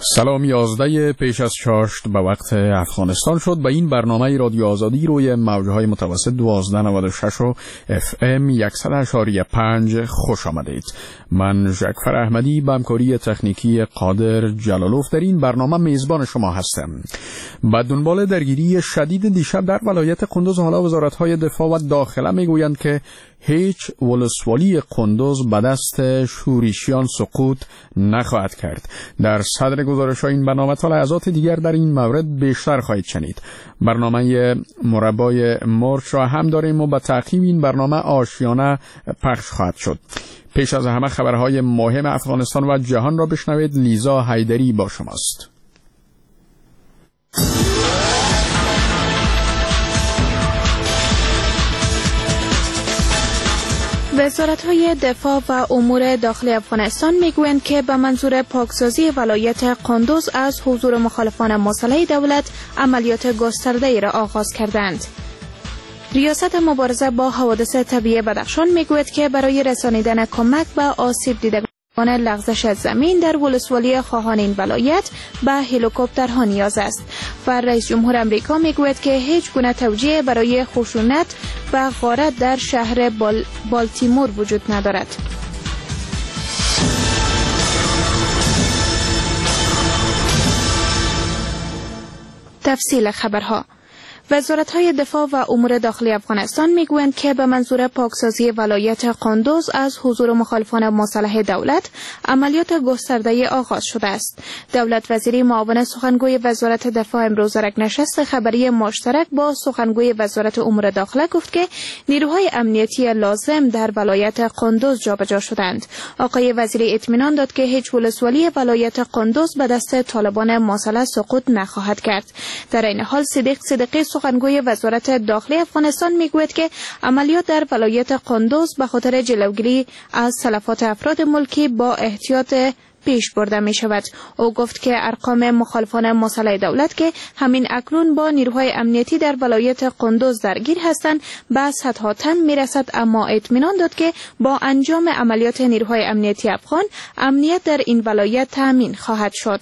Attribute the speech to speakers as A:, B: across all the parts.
A: سلام 11 پیش از چاشت به وقت افغانستان شد. به این برنامه رادیو آزادی روی موجهای متوسط 1296 و FM 100.5 خوش آمدید. من جعفر احمدی با همکاری تکنیکی قادر جلالوف در این برنامه میزبان شما هستم. با دنبال درگیری شدید دیشب در ولایت قندوز، حالا وزارت‌های دفاع و داخله میگویند که هیچ ولسوالی قندوز به دست شورشیان سقوط نخواهد کرد. در صدر گزارش این برنامه تا لحظات دیگر در این مورد بیشتر خواهید شنید. برنامه مربای مرچ را هم داریم و با تعقیب این برنامه آشیانه پخش خواهد شد. پیش از همه خبرهای مهم افغانستان و جهان را بشنوید. لیزا حیدری با شماست.
B: وزارت‌های دفاع و امور داخلی افغانستان میگویند که به منظور پاکسازی ولایت قندوز از حضور مخالفان مسلح دولت عملیات گسترده‌ای را آغاز کردند. ریاست مبارزه با حوادث طبیعی بدخشان میگوید که برای رسانیدن کمک به آسیب دیدگان لغزش زمین در ولسوالی خواهان این ولایت به هلیکوپترها نیاز است و رئیس جمهور امریکا میگوید که هیچ گونه توجیه برای خشونت و غارت در شهر بالتیمور وجود ندارد. تفصیل خبرها. وزارت‌های دفاع و امور داخلی افغانستان میگویند که به منظور پاکسازی ولایت قندوز از حضور مخالفان مسلح دولت عملیات گسترده‌ای آغاز شده است. دولت وزیری معاون سخنگوی وزارت دفاع امروز در یک نشست خبری مشترک با سخنگوی وزارت امور داخله گفت که نیروهای امنیتی لازم در ولایت قندوز جابجا شدند. آقای وزیری اطمینان داد که هیچ ولسوالی ولایت قندوز به دست طالبان مسلح سقوط نخواهد کرد. در این حال صدیقی سخنگوی وزارت داخلی افغانستان میگوید که عملیات در ولایت قندوز به خاطر جلوگیری از تلفات افراد ملکی با احتیاط پیش برده می شود. او گفت که ارقام مخالفان مسلح دولت که همین اکنون با نیروهای امنیتی در ولایت قندوز درگیر هستند به صدها تن می رسد، اما اطمینان داد که با انجام عملیات نیروهای امنیتی افغان امنیت در این ولایت تامین خواهد شد.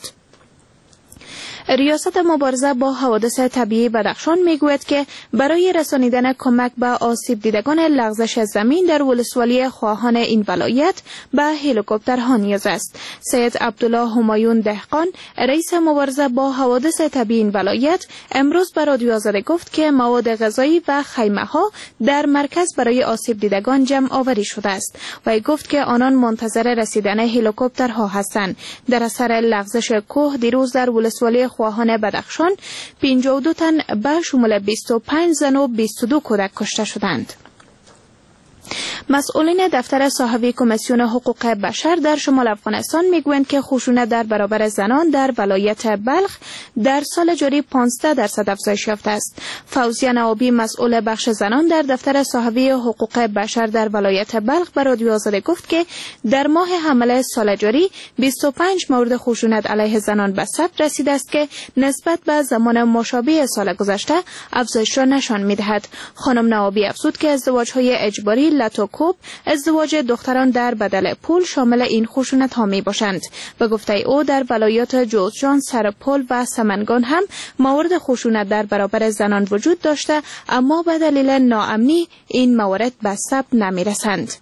B: ریاست مبارزه با حوادث طبیعی بدخشان میگوید که برای رسانیدن کمک به آسیب دیدگان لغزش زمین در ولسوالی خواهان این ولایت به هلیکوپترها نیاز است. سید عبدالله همایون دهقان، رئیس مبارزه با حوادث طبیعی این ولایت، امروز به رادیو آزادی گفت که مواد غذایی و خیمه ها در مرکز برای آسیب دیدگان جمع آوری شده است و گفت که آنان منتظر رسیدن هلیکوپترها هستند. در اثر لغزش کوه دیروز در ولسوالی خواهان بدخشان 52 تن به شمول 25 زن و 22 کودک کشته شدند. مسئولین دفتر صاحبی کمیسیون حقوق بشر در شمال افغانستان میگویند که خشونت در برابر زنان در ولایت بلخ در سال جاری 15% افزایش یافته است. فوزیه نوابی، مسئول بخش زنان در دفتر صاحبی حقوق بشر در ولایت بلخ، به رادیو آزادی گفت که در ماه حمل سال جاری 25 مورد خشونت علیه زنان به ثبت رسیده است که نسبت به زمان مشابه سال گذشته افزایش را نشان می‌دهد. خانم نوابی افزود که ازدواج‌های اجباری لاتوکوب، ازدواج دختران در بدل پول شامل این خشونت ها می باشند. به گفته او در ولایات جوزجان، سرپل و سمنگان هم موارد خشونت در برابر زنان وجود داشته، اما به دلیل ناامنی این موارد به ثبت نمی رسند.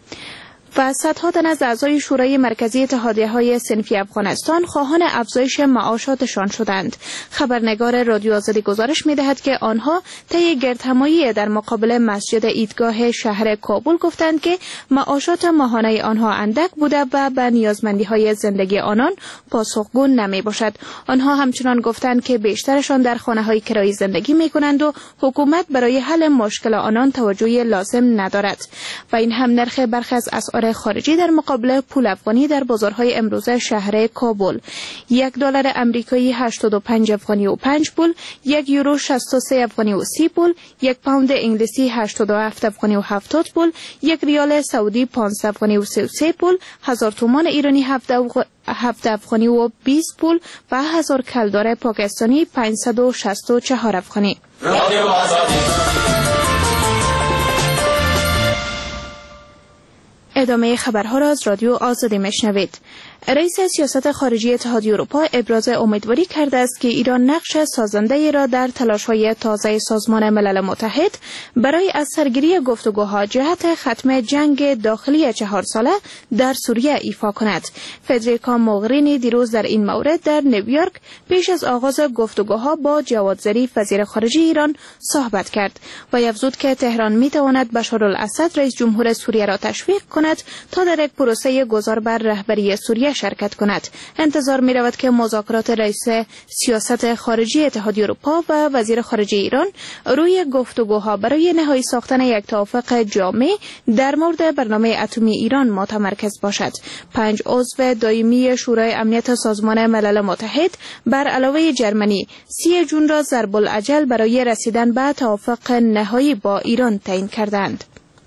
B: و صدها تن از اعضای شورای مرکزی اتحادیه‌های صنفی افغانستان خواهان افزایش معاشاتشان شدند. خبرنگار رادیو آزادی گزارش می‌دهد که آنها طی گردهمایی در مقابل مسجد عیدگاه شهر کابل گفتند که معاشات ماهانه آنها اندک بوده و به نیازمندی‌های زندگی آنان پاسخگو نمی‌باشد. آنها همچنان گفتند که بیشترشان در خانه‌های کرایی زندگی می‌کنند و حکومت برای حل مشکل آنان توجه لازم ندارد. و این هم نرخ برخی از اسعار خارجی در مقابل پول افغانی در بازارهای امروزه شهر کابل: $1 امریکایی 85 افغانی و 5 پول، €1 63 افغانی و 30 پول، £1 انگلیسی 87 افغانی و 70 پول، $1 سعودی 15 افغانی و 33 پول، 1000 تومان ایرانی 7 افغانی و 20 پول و 1000 کلدار پاکستانی 564 افغانی. ادامه خبرها را از رادیو آزادی میشنوید. رئیس سیاست خارجی اتحادیه اروپا ابراز امیدواری کرده است که ایران نقش سازنده را در تلاش‌های تازه سازمان ملل متحد برای از سرگیری گفتگوها جهت ختم جنگ داخلی 4 ساله در سوریه ایفا کند. فدریکا موغرینی دیروز در این مورد در نیویورک پیش از آغاز گفتگوها با جواد ظریف وزیر خارجه ایران صحبت کرد و افزود که تهران می‌تواند بشارالاسد رئیس جمهور سوریه را تشویق کند تا در یک پروسه گذار بر رهبری سوریه شرکت کند. انتظار می رود که مذاکرات رئیس سیاست خارجی اتحادیه اروپا و وزیر خارجه ایران روی گفتگوها برای نهایی ساختن یک توافق جامع در مورد برنامه اتمی ایران متمرکز باشد. 5 عضو دائمی شورای امنیت سازمان ملل متحد بر علاوه جرمنی 30 جون را ضرب الاجل برای رسیدن به توافق نهایی با ایران تعیین کردند.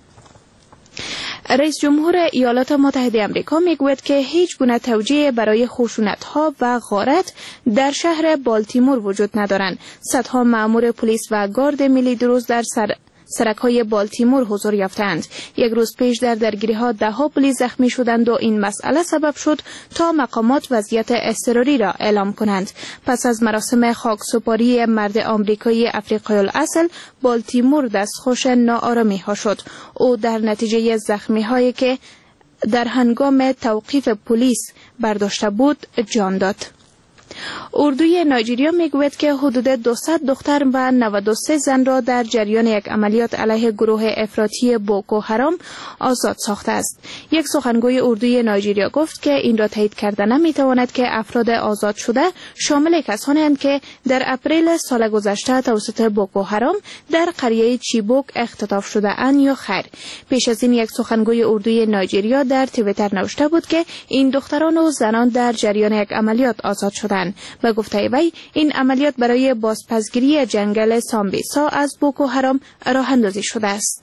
B: رئیس جمهور ایالات متحده آمریکا میگوید که هیچ گونه توجیه برای خشونت‌ها و غارت در شهر بالتیمور وجود ندارند. صدها مأمور پلیس و گارد ملی دیروز در سرک‌های بالتیمور حضور یافتند. یک روز پیش در درگیری‌ها 10 پلیس زخمی شدند و این مسئله سبب شد تا مقامات وضعیت اضطراری را اعلام کنند. پس از مراسم خاکسپاری مرد آمریکایی افریقای الاصل، بالتیمور دستخوش ناآرامی‌ها شد. او در نتیجه زخمی‌هایی که در هنگام توقیف پلیس برداشته بود جان داد. اردوی نایجریا میگوید که حدود 200 دختر و 93 زن را در جریان یک عملیات علیه گروه افراطی بوکو حرام آزاد ساخته است. یک سخنگوی اردوی نایجریا گفت که این را تایید کرده نمیتواند که افراد آزاد شده شامل کسانی اند که در اپریل سال گذشته توسط بوکو حرام در قریه چیبوک اختطاف شده اند یا خیر. پیش از این یک سخنگوی اردوی نایجریا در توییتر نوشته بود که این دختران و زنان در جریان یک عملیات آزاد شدند. به گفته وی این عملیات برای بازپسگیری جنگل سامبیسا از بوکو حرام راه اندازی شده است.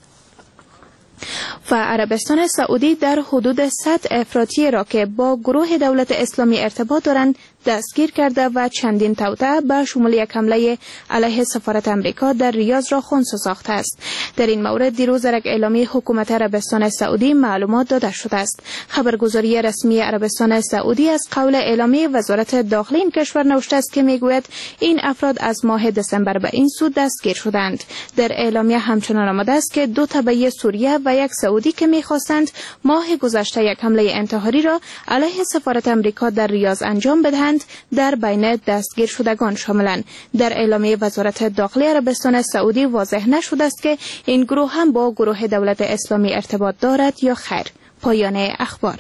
B: و عربستان سعودی در حدود 100 افراطی را که با گروه دولت اسلامی ارتباط دارند دستگیر کرده و چندین توطئه به شمول یک حمله علیه سفارت آمریکا در ریاض را خنثی ساخته است. در این مورد دیروز در یک اعلامیه حکومت عربستان سعودی معلومات داده شده است. خبرگزاری رسمی عربستان سعودی از قول اعلامیه وزارت داخلی این کشور نوشته است که میگوید این افراد از ماه دسامبر به این سو دستگیر شدند. در اعلامیه همچنان آمده است که 2 تبعی سوریه و یک سعودی که می‌خواستند ماه گذشته یک حمله انتحاری را علیه سفارت آمریکا در ریاض انجام بدهند در بین دستگیر شدگان شاملند. در اعلامیه وزارت داخلی عربستان سعودی واضح نشده است که این گروه هم با گروه دولت اسلامی ارتباط دارد یا خیر. پایان اخبار.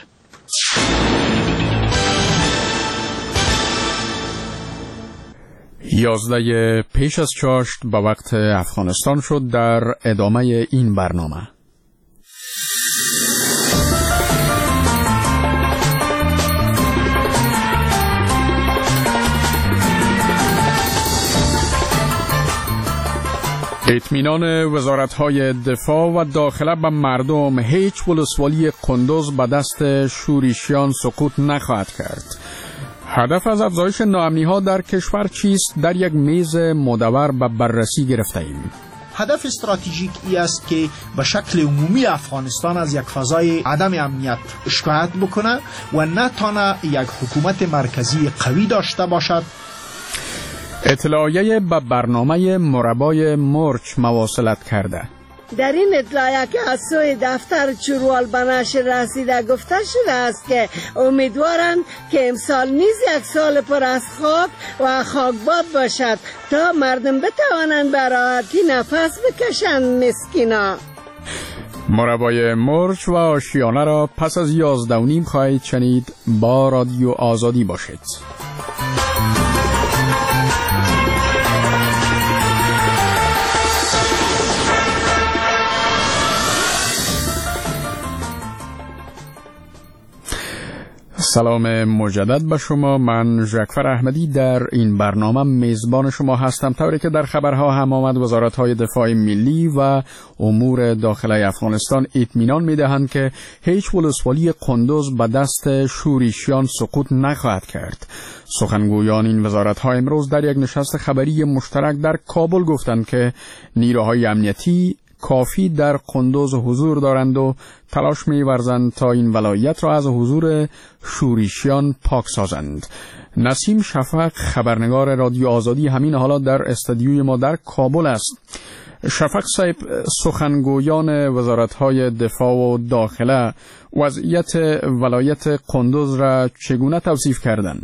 A: یازده پیش از چاشت به وقت افغانستان شد. در ادامه این برنامه اطمینان وزارت‌های دفاع و داخله به مردم هیچ ولسوالی قندوز به دست شورشیان سقوط نخواهد کرد. هدف از افزایش ناامنی‌ها در کشور چیست؟ در یک میز مدور به بررسی گرفته‌ایم.
C: هدف استراتژیک ای است که به شکل عمومی افغانستان از یک فضای عدم امنیت شکایت بکنه و نتانه یک حکومت مرکزی قوی داشته باشد.
A: اطلاعیه به برنامه مربای مرچ مواصلت کرده.
D: در این اطلاعیه که از سوی دفتر چروال به نشر رسیده گفته شده است که امیدوارند که امسال نیز یک سال پر از خاک و خاکباد باشد تا مردم بتوانند به راحتی نفس بکشند. مسکینا.
A: مربای مرچ و آشیانه را پس از 11:30 خواهید شنید. با رادیو آزادی باشید. سلام مجدد به شما. من ژکفر احمدی در این برنامه میزبان شما هستم. طوری که در خبرها هم آمد، وزارت‌های دفاع ملی و امور داخلی افغانستان اطمینان می‌دهند که هیچ ولسوالی قندوز به دست شورشیان سقوط نخواهد کرد. سخنگویان این وزارت‌ها امروز در یک نشست خبری مشترک در کابل گفتند که نیروهای امنیتی کافی در قندوز حضور دارند و تلاش می‌ورزند تا این ولایت را از حضور شورشیان پاک سازند. نسیم شفق خبرنگار رادیو آزادی همین حالا در استودیوی ما در کابل است. شفق صاحب، سخنگویان وزارت‌های دفاع و داخله وضعیت ولایت قندوز را چگونه توصیف کردند؟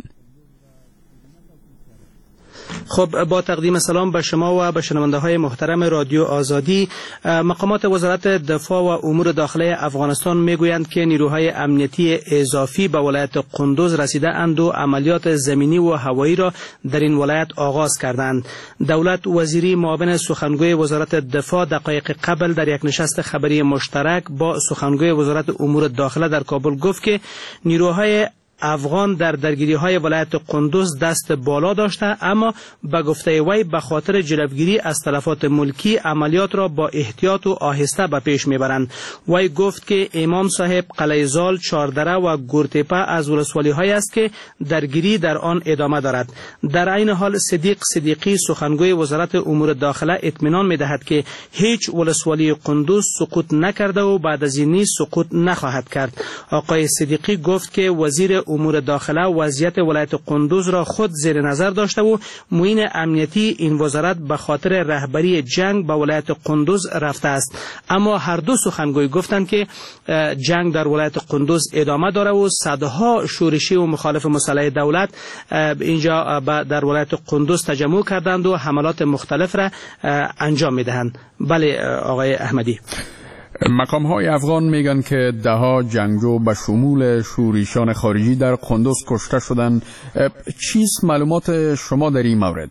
E: خب، با تقدیم سلام به شما و به شنونده‌های محترم رادیو آزادی، مقامات وزارت دفاع و امور داخله افغانستان میگویند که نیروهای امنیتی اضافی به ولایت قندوز رسیده اند و عملیات زمینی و هوایی را در این ولایت آغاز کردند. دولت وزیری معاون سخنگوی وزارت دفاع دقایق قبل در یک نشست خبری مشترک با سخنگوی وزارت امور داخله در کابل گفت که نیروهای افغان در درگیری‌های ولایت قندوز دست بالا داشته، اما به گفته وی به خاطر جلوگیری از تلفات ملکی عملیات را با احتیاط و آهسته به پیش میبرند. وی گفت که امام صاحب، قلعه زال، چاردره و گورتپه از ولسوالی‌هایی است که درگیری در آن ادامه دارد. در عین حال صدیق صدیقی سخنگوی وزارت امور داخله اطمینان می‌دهد که هیچ ولسوالی قندوز سقوط نکرده و بعد از این نیز سقوط نخواهد کرد. آقای صدیقی گفت که وزیر امور داخله وضعیت ولایت قندوز را خود زیر نظر داشته و معین امنیتی این وزارت به خاطر رهبری جنگ به ولایت قندوز رفته است. اما هر دو سخنگوی گفتند که جنگ در ولایت قندوز ادامه داره و صدها شورشی و مخالف مسلح دولت اینجا در ولایت قندوز تجمع کردند و حملات مختلف را انجام میدهند. بله آقای احمدی.
A: مقام‌های افغان میگن که ده‌ها جنگجو به شمول شورشیان خارجی در قندوز کشته شدند. چیست معلومات شما در این مورد؟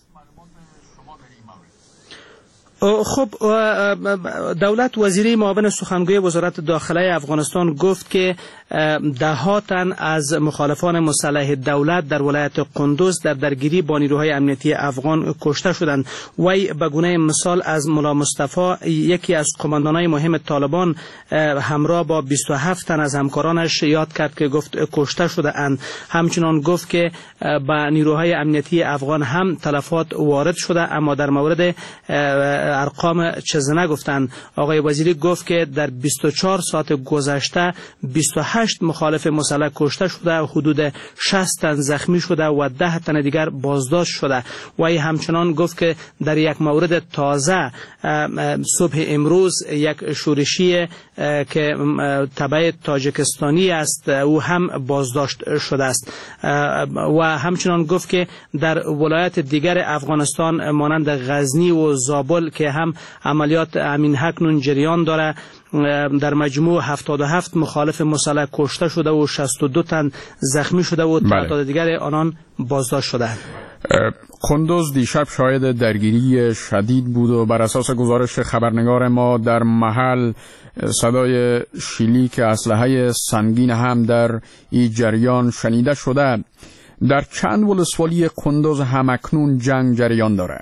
E: خب، دولت وزیری معاون سخنگوی وزارت داخله افغانستان گفت که ده تن از مخالفان مسلح دولت در ولایت قندوز در درگیری با نیروهای امنیتی افغان کشته شدند. وی به گونه مثال از ملا مصطفی، یکی از قماندانان مهم طالبان، همراه با 27 تن از همکارانش یاد کرد که گفت کشته شده اند. همچنان گفت که به نیروهای امنیتی افغان هم تلفات وارد شده، اما در مورد ارقام چیزی نگفتند. آقای وزیری گفت که در 24 ساعت گذشته 28 مخالف مسلح کشته شده، حدود 60 تن زخمی شده و 10 تن دیگر بازداشت شده. وی همچنان گفت که در یک مورد تازه صبح امروز یک شورشی که تبع تاجیکستانی است او هم بازداشت شده است و همچنان گفت که در ولایت دیگر افغانستان مانند غزنی و زابل که هم عملیات امین حکنون جریان داره، در مجموع 77 مخالف مسلح کشته شده و 62 تن زخمی شده و تعداد دیگر آنان بازداشت شده.
A: قندوز دیشب شاهد درگیری شدید بود و بر اساس گزارش خبرنگار ما در محل صدای شلیک اسلحه سنگین هم در این جریان شنیده شده. در چند ولسوالی قندوز همکنون جنگ جریان داره؟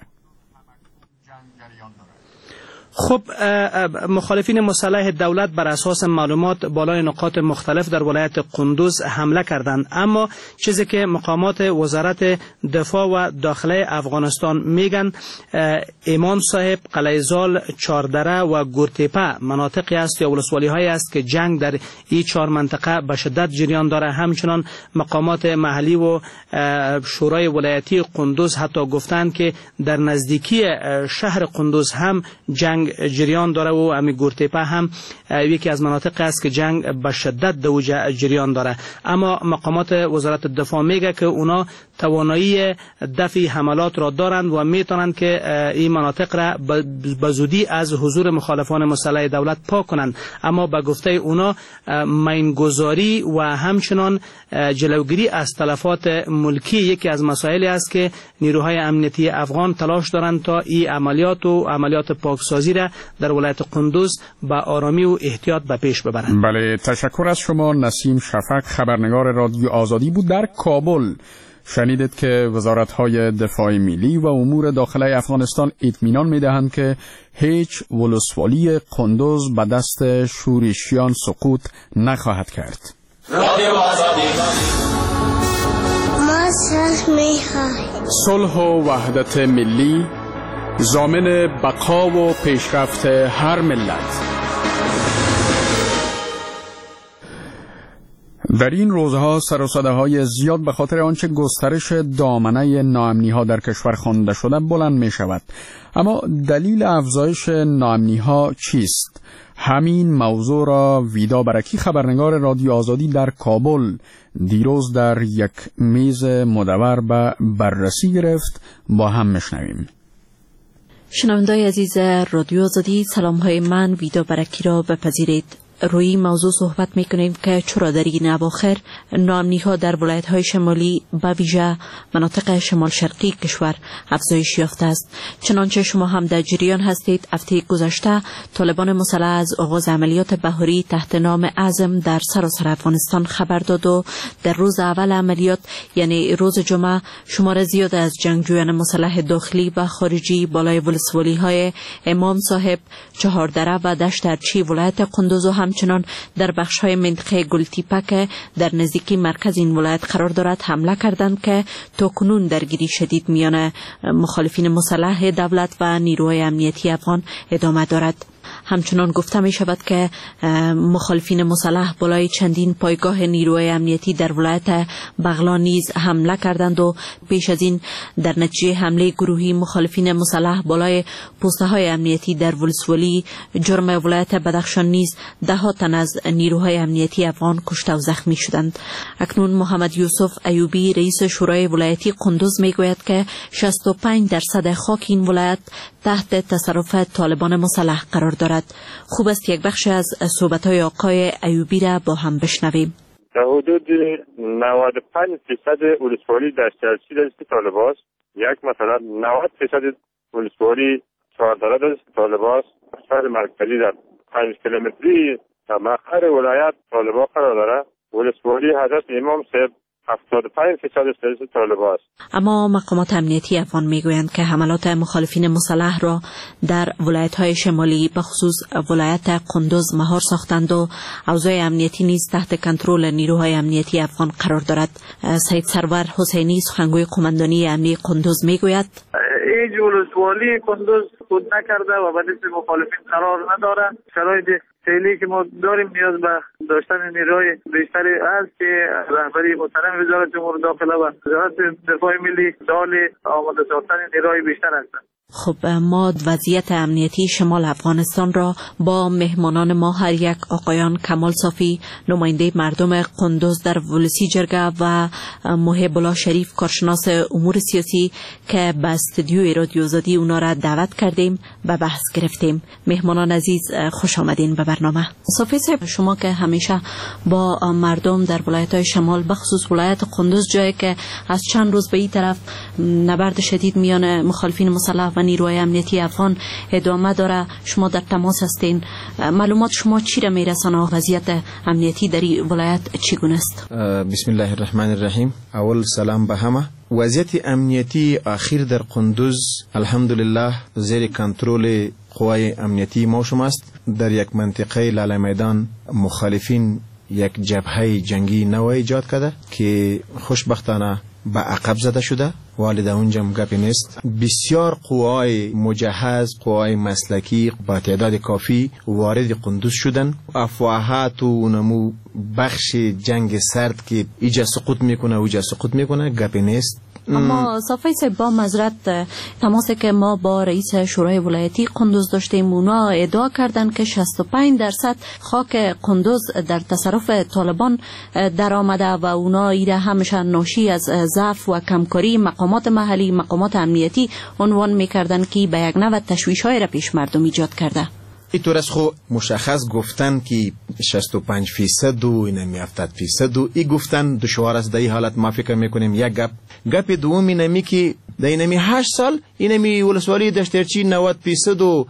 E: خب، مخالفین مسلح دولت بر اساس معلومات بالای نقاط مختلف در ولایت قندوز حمله کردند، اما چیزی که مقامات وزارت دفاع و داخله افغانستان میگن، امام صاحب، قلعه زال، چاردره و گورتپه مناطقی است یا ولسوالی هایی است که جنگ در این 4 منطقه به شدت جریان داره. همچنان مقامات محلی و شورای ولایتی قندوز حتی گفتند که در نزدیکی شهر قندوز هم جنگ جریان داره و امی گورتپه هم یکی از مناطق است که جنگ به شدت دو جریان داره. اما مقامات وزارت دفاع میگه که اونا توانایی دفع حملات را دارند و میتونند که این مناطق را به زودی از حضور مخالفان مسلح دولت پاک کنند. اما به گفته اونا مینگذاری و همچنان جلوگیری از تلفات ملکی یکی از مسائلی است که نیروهای امنیتی افغان تلاش دارند تا این عملیات پاکسازی را در ولایت قندوز با آرامی و احتیاط به پیش ببرند.
A: بله، تشکر از شما. نسیم شفق خبرنگار رادیو آزادی بود در کابل. شنیدید که وزارت‌های دفاع ملی و امور داخله افغانستان اطمینان می‌دهند که هیچ ولسوالی قندوز به دست شورشیان سقوط نخواهد کرد. رادیو آزادی. ما صلح می‌خواهیم. صلح و وحدت ملی، ضامن بقا و پیشرفت هر ملت. در این روزها سر و صداهای زیاد به خاطر آنچه گسترش دامنه ناامنی‌ها در کشور خوانده شده بلند می شود. اما دلیل افزایش ناامنی‌ها چیست؟ همین موضوع را ویدا برکی، خبرنگار رادیو آزادی در کابل، دیروز در یک میز مدور به بررسی گرفت. با هم میشنویم.
F: شنوندگان عزیز رادیو آزادی، سلام‌های من ویدا برکی را بپذیرید. روی این موضوع صحبت میکنیم که چرا در این اواخر ناامنی‌ها در ولایت‌های شمالی به ویژه مناطق شمال شرقی کشور افزایش یافته است. چنانچه شما هم در جریان هستید، هفته گذشته طالبان مسلح از آغاز عملیات بهاری تحت نام عزم در سراسر افغانستان خبر داد و در روز اول عملیات، یعنی روز جمعه، شمار زیاد از جنگجویان مسلح داخلی و خارجی بالای ولسوالی‌های امام صاحب، چهاردره و دشت ارچی ولایت قندوز و همچنان در بخش‌های منطقه گلتیپک در نزدیکی مرکز این ولایت قرار دارد حمله کردند که تاکنون درگیری شدید میان مخالفین مسلح دولت و نیروهای امنیتی افغان ادامه دارد. همچنان گفته می شود که مخالفین مسلح بالای چندین پایگاه نیروهای امنیتی در ولایت بغلان نیز حمله کردند و پیش از این در نتیجه حمله گروهی مخالفین مسلح بالای پوسته های امنیتی در ولسوالی جرم ولایت بدخشان نیز 10 تن از نیروهای امنیتی افغان کشته و زخمی شدند. اکنون محمد یوسف ایوبی، رئیس شورای ولایتی قندوز، می گوید که 65% خاک این ولایت تحت تصرف طالبان مسلح قرار دارد. خوب است یک بخش از صحبت‌های آقای ایوبی را با هم بشنویم.
G: در حدود 95% ولسوالی دشت ارچی دست طالبان است. یک مثلا 90% ولسوالی چهاردره دست طالبان است. شهر مرکزی در 5 کیلومتری در مقر ولایت طالبان قرار دارد. ولسوالی حضرت امام صاحب 75% دست طالبان است.
F: اما مقامات امنیتی افغان میگویند که حملات مخالفین مسلح را در ولایت‌های شمالی به خصوص ولایت قندوز مهار ساختند و اوضاع امنیتی نیز تحت کنترل نیروهای امنیتی افغان قرار دارد. سید سرور حسینی، سخنگوی قماندانی امنیتی قندوز، میگوید
H: این ولسوالی قندوز خود نکرده و به دست مخالفین قرار نداره. شرایط فعلی که ما داریم نیاز به داشتن نیروی بیشتری است که رهبری محترم وزارت امور داخله و وزارت دفاع ملی دال آماده ساختن نیروی بیشتر هستند.
F: خب ما وضعیت امنیتی شمال افغانستان را با مهمانان ما هر یک آقایان کمال صافی، نماینده مردم قندوز در ولسی جرگه، و محب الله شریف، کارشناس امور سیاسی، که به استودیوی رادیو آزادی اونا را دعوت کردیم و بحث گرفتیم. مهمانان عزیز، خوش آمدین به برنامه. صافی صاحب، شما که همیشه با مردم در ولایت‌های شمال، بخصوص ولایت قندوز، جایی که از چند روز به این طرف نبرد شدید میان مخالفین مسلح و نیروهای امنیتی افغان ادامه داره، شما در تماس هستین. معلومات شما چی را میرسانه؟ وضعیت امنیتی در این ولایت چگونه است؟
I: بسم الله الرحمن الرحیم. اول سلام به همه. وضعیت امنیتی اخیر در قندوز الحمدلله زیر کنترل قوای امنیتی ما شماست. در یک منطقه لاله میدان مخالفین یک جبهه جنگی نو ایجاد کرده که خوشبختانه به عقب زده شده. والد اونجا گپی نیست. بسیار قوای مجهز، قوای مسلکی با تعداد کافی وارد قندوز شدن. افواهات و نمو بخش جنگ سرد که ایجا سقوط میکنه اوجا سقوط میکنه گپی نیست.
F: اما صافی صاحب، با معذرت، تماسی که ما با رئیس شورای ولایتی قندوز داشتیم، اونا ادعا کردن که 65% خاک قندوز در تصرف طالبان در آمده و اونا ایره همشن ناشی از ضعف و کمکاری مقامات محلی، مقامات امنیتی عنوان میکردن که به یک نوع تشویش‌های را پیش مردم ایجاد کرده.
I: اینطور از خو مشخص گفتن که 65% و اینمی 70% و ای گفتن دشوار است. در این حالت ما فکر میکنیم یک گپ دوم اینمی که در اینمی 8 سال اینمی ولسوالی دشت ارچی 90% و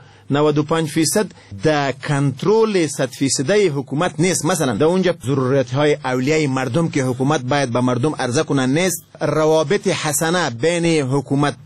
I: 95% در کنترل 100% حکومت نیست. مثلا در اونجا ضرورت های اولیه مردم که حکومت باید به مردم عرضه کنه نیست. روابط حسنه بین حکومت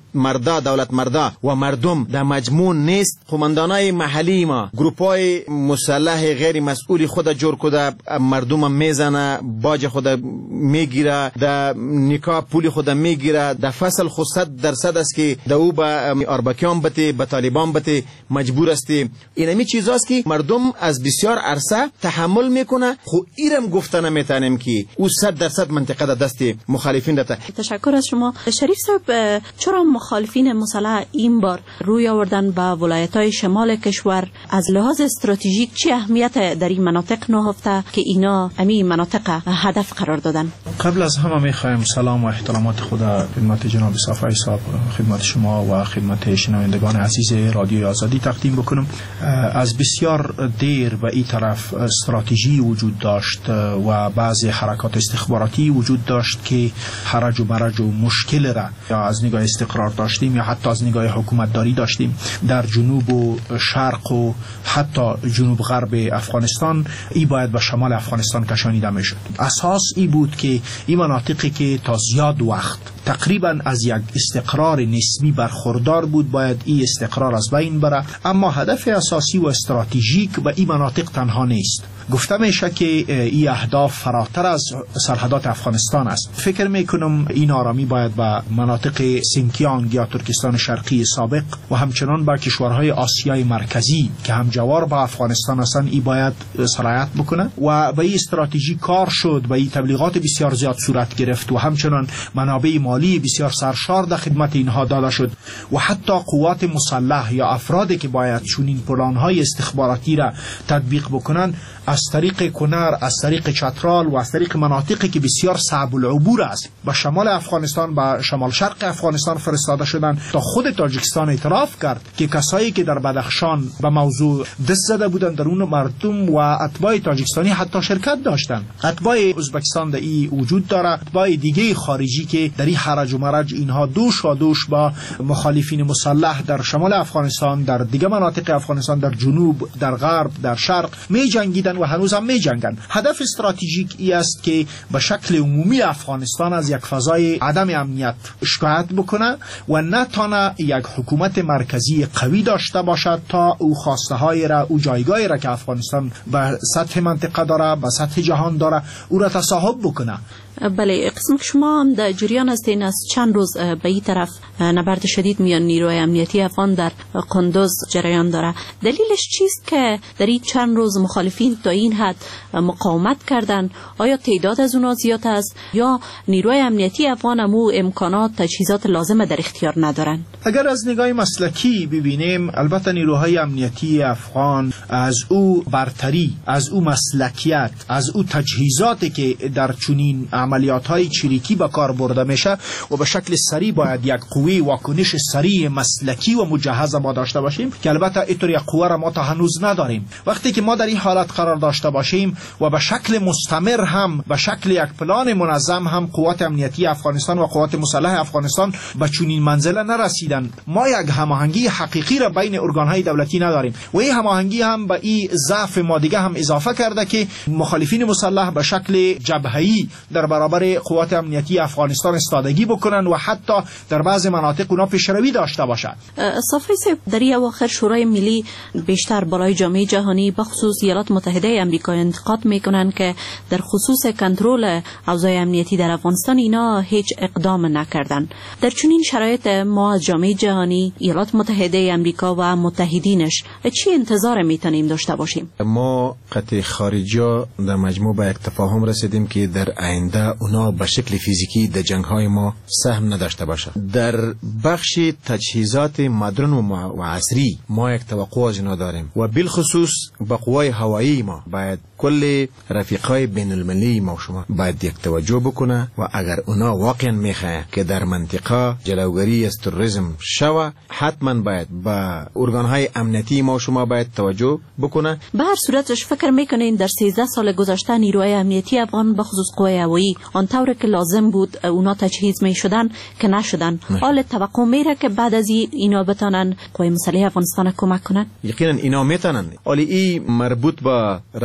I: مردا، دولت مردا و مردم در مجموع نیست. قومندانای محلی ما گروپای مسلح غیر مسئولی خود جور کرده، مردم میزنه، باج خود میگیره، در نکاح پولی خود میگیره. در فصل خود 100% است که دو به اربکیان بته، به طالبان بته مجبور است. اینمی چیزاست که مردم از بسیار عرصه تحمل میکنه. خو ایرم گفته نمیتونیم که او 100% منطقه در دست مخالفین دته.
F: تشکر از شما. شریف صاحب، چرا مخالفین مسلح این بار روی آوردن به ولایت‌های شمال کشور؟ از لحاظ استراتژیک چه اهمیت در این مناطق نهفته که اینا همین مناطق هدف قرار دادن؟
C: قبل از همه میخوایم سلام و احترامات خود خدمت جناب صافی صاحب، خدمت شما و خدمت شنوندگان عزیز رادیوی آزادی تقدیم بکنم. از بسیار دیر به این طرف استراتژی وجود داشت و بعضی حرکات استخباراتی وجود داشت که حرج و مرج و مشکل را یا از نگاه استقرار داشتیم یا حتی از نگاه حکومت داری داشتیم در جنوب و شرق و حتی جنوب غرب افغانستان. ای باید به شمال افغانستان کشانیده میشد. اساس ای بود که این مناطقی که تا زیاد وقت تقریبا از یک استقرار نسبی برخوردار بود باید این استقرار از بین بره. اما هدف اساسی و استراتژیک به این مناطق تنها نیست. گفته میشه که این اهداف فراتر از سرحدات افغانستان است. فکر میکنم این آرامی باید به مناطق سینکیانگ یا ترکستان شرقی سابق و همچنان به کشورهای آسیای مرکزی که همجوار با افغانستان هستند ای باید سرایت بکنه و به این استراتژی کار شد. به این تبلیغات بسیار زیاد صورت گرفت و همچنان منابع مالی بسیار سرشار در خدمت اینها داده شد و حتی قوات مسلح یا افرادی که باید چنین پلان‌های استخباراتی را تطبیق بکنن از طریق کنر، از طریق چترال و از طریق مناطقی که بسیار صعب العبور است به شمال افغانستان، به شمال شرق افغانستان فرستاده شدن. تا خود تاجیکستان اعتراف کرد که کسایی که در بدخشان به موضوع دست زده بودند در اون مردم و اتباع تاجیکستانی حتی شرکت داشتند. اتباع ازبکستان در این وجود داره، اتباع دیگه خارجی که در این حرج و مرج اینها دوش و دوش با مخالفین مسلح در شمال افغانستان، در دیگه مناطق افغانستان، در جنوب، در غرب، در شرق می جنگیدن و هنوز هم می جنگن. هدف استراتژیک ای است که به شکل عمومی افغانستان از یک فضای عدم امنیت شکایت بکنه و نتانه یک حکومت مرکزی قوی داشته باشد تا او خواسته های را، او جایگاهی را که افغانستان به سطح منطقه داره، به سطح جهان داره، او را تصاحب بکنه.
F: بله، قسم شما هم در جریان هستین. از چند روز به این طرف نبرد شدید میان نیروهای امنیتی افغان در قندوز جریان داره. دلیلش چیست که در این چند روز مخالفین تا این حد مقاومت کردن؟ آیا تعداد از اونها زیاد است یا نیروهای امنیتی افغان هم امکانات تجهیزات لازم در اختیار ندارن؟
C: اگر از نگاه مسلکی ببینیم، البته نیروهای امنیتی افغان از او برتری، از او مسلکیت، از او تجهیزاتی که در چنین عملیات‌های چریکی به کار برده میشه و به شکل سریع باید یک قوه واکنش سریع مسلکی و مجهز ما داشته باشیم که البته اینطور یک قوه را ما تا هنوز نداریم. وقتی که ما در این حالت قرار داشته باشیم و به شکل مستمر هم به شکل یک پلان منظم هم قوات امنیتی افغانستان و قوات مسلح افغانستان به چنین منزله نرسیدن، ما یک هماهنگی حقیقی را بین ارگان‌های دولتی نداریم و این هماهنگی هم به این ضعف ما دیگه هم اضافه کرده که مخالفین مسلح به شکل جبهه‌ای در برابر قوات امنیتی افغانستان استادگی بکنن و حتی در بعض مناطق اونا پیشروی داشته باشند.
F: صافی صاحب، در این اواخر شورای ملی بیشتر بالای جامعه جهانی به خصوص ایالات متحده آمریکا انتقاد میکنن که در خصوص کنترل اوضاع امنیتی در افغانستان اینا هیچ اقدام نکردن. در چنین شرایط ما از جامعه جهانی، ایالات متحده آمریکا و متحدینش چی انتظار میتونیم داشته باشیم؟
I: ما قطع خارجی در مجموع به یک تفاهم رسیدیم که در آینده اونا به شکل فیزیکی در جنگ‌های ما سهم نداشته باشه. در بخش تجهیزات مدرن و عصری ما یک توقع از اینا داریم و بالخصوص به قوای هوایی ما باید کل رفیقای بین المللی ما شما باید یک توجه بکنه و اگر اونا واقعا میخواه که در منطقه جلوگیری از تروریسم شوه، حتما باید با ارگان‌های امنیتی ما شما باید توجه بکنه.
F: به هر صورتش فکر میکنین در 13 سال گذشته نیروهای امنیتی افغان به خصوص قوای هوایی آنطور که لازم بود اونا تجهیز می شدن که نشدن؟ حال توقع میره که بعد از اینا بتانن قوای مسلح افغانستان کمک کنن؟
I: یقینا اینا میتونن. ولی این مربوط به رهبری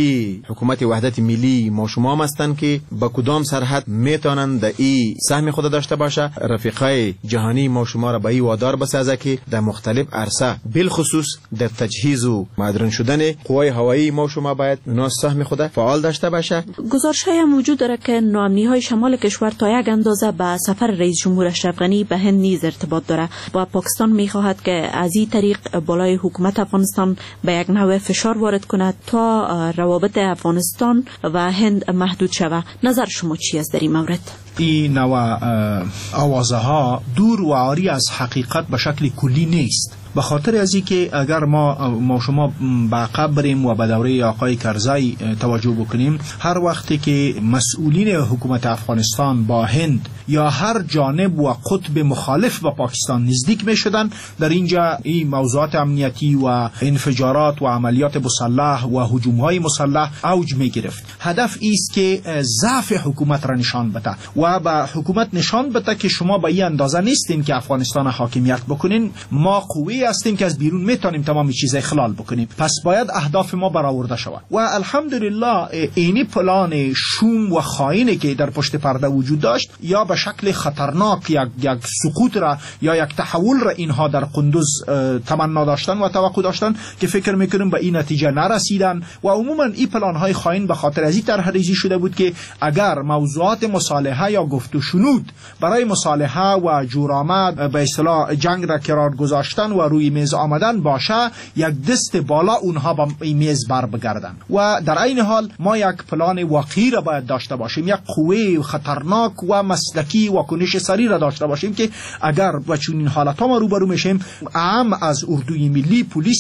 I: ای حکومت وحدت ملی ما شما هم هستند که با کدام سرحد میتونن در ای سهم خود داشته باشه. رفیقای جهانی ما شما را به ای وادار بسازه که در مختلف عرصه بالخصوص در تجهیز و مدرن شدن قوای هوایی ما شما باید اونا سهم خود فعال داشته باشه.
F: گزارش‌هایی هم وجود داره که ناامنی‌های شمال کشور تا یک اندازه به سفر رئیس جمهور اشرف غنی به هند نیز ارتباط داره و پاکستان می‌خواهد که از این طریق بالای حکومت افغانستان به یک نوع فشار وارد کند تا روابط افغانستان و هند محدود شود. نظر شما چی است در این مورد؟
C: این نوع آوازه ها دور و عاری از حقیقت به شکل کلی نیست، به خاطر از اینکه اگر ما شما به عقب بریم و به دوره آقای کرزی توجه بکنیم، هر وقتی که مسئولین حکومت افغانستان با هند یا هر جانب و قطب مخالف با پاکستان نزدیک می شدن، در اینجا این موضوعات امنیتی و انفجارات و عملیات مسلح و هجوم‌های مسلح اوج می گرفت. هدف است که ضعف حکومت را نشان بده و به حکومت نشان بده که شما به این اندازه نیستین که افغانستان حاکمیت بکنین، ما قوی هستیم که از بیرون میتونیم تمام چیز اخلال بکنیم، پس باید اهداف ما برآورده شود. و الحمدلله اینی پلان شوم و خائنی که در پشت پرده وجود داشت یا به شکل خطرناک یک سقوط را یا یک تحول را اینها در قندوز تمنا داشتن و توقع داشتن که فکر میکنیم به این نتیجه نرسیدن. و عموما این پلان های خائن به خاطر از این طرح ریزی شده بود که اگر موضوعات مصالحه یا گفت و شنود برای مصالحه و جورآمد به اصطلاح جنگ را قرار گذاشتن و روی میز آمدن باشه، یک دست بالا اونها با این میز بر بگردن. و در این حال ما یک پلان واقعی را باید داشته باشیم، یک قوه خطرناک و مسلکی واکنش سریع را داشته باشیم که اگر با چنین حالت‌ها ما روبرو میشیم، اهم از اردوی ملی،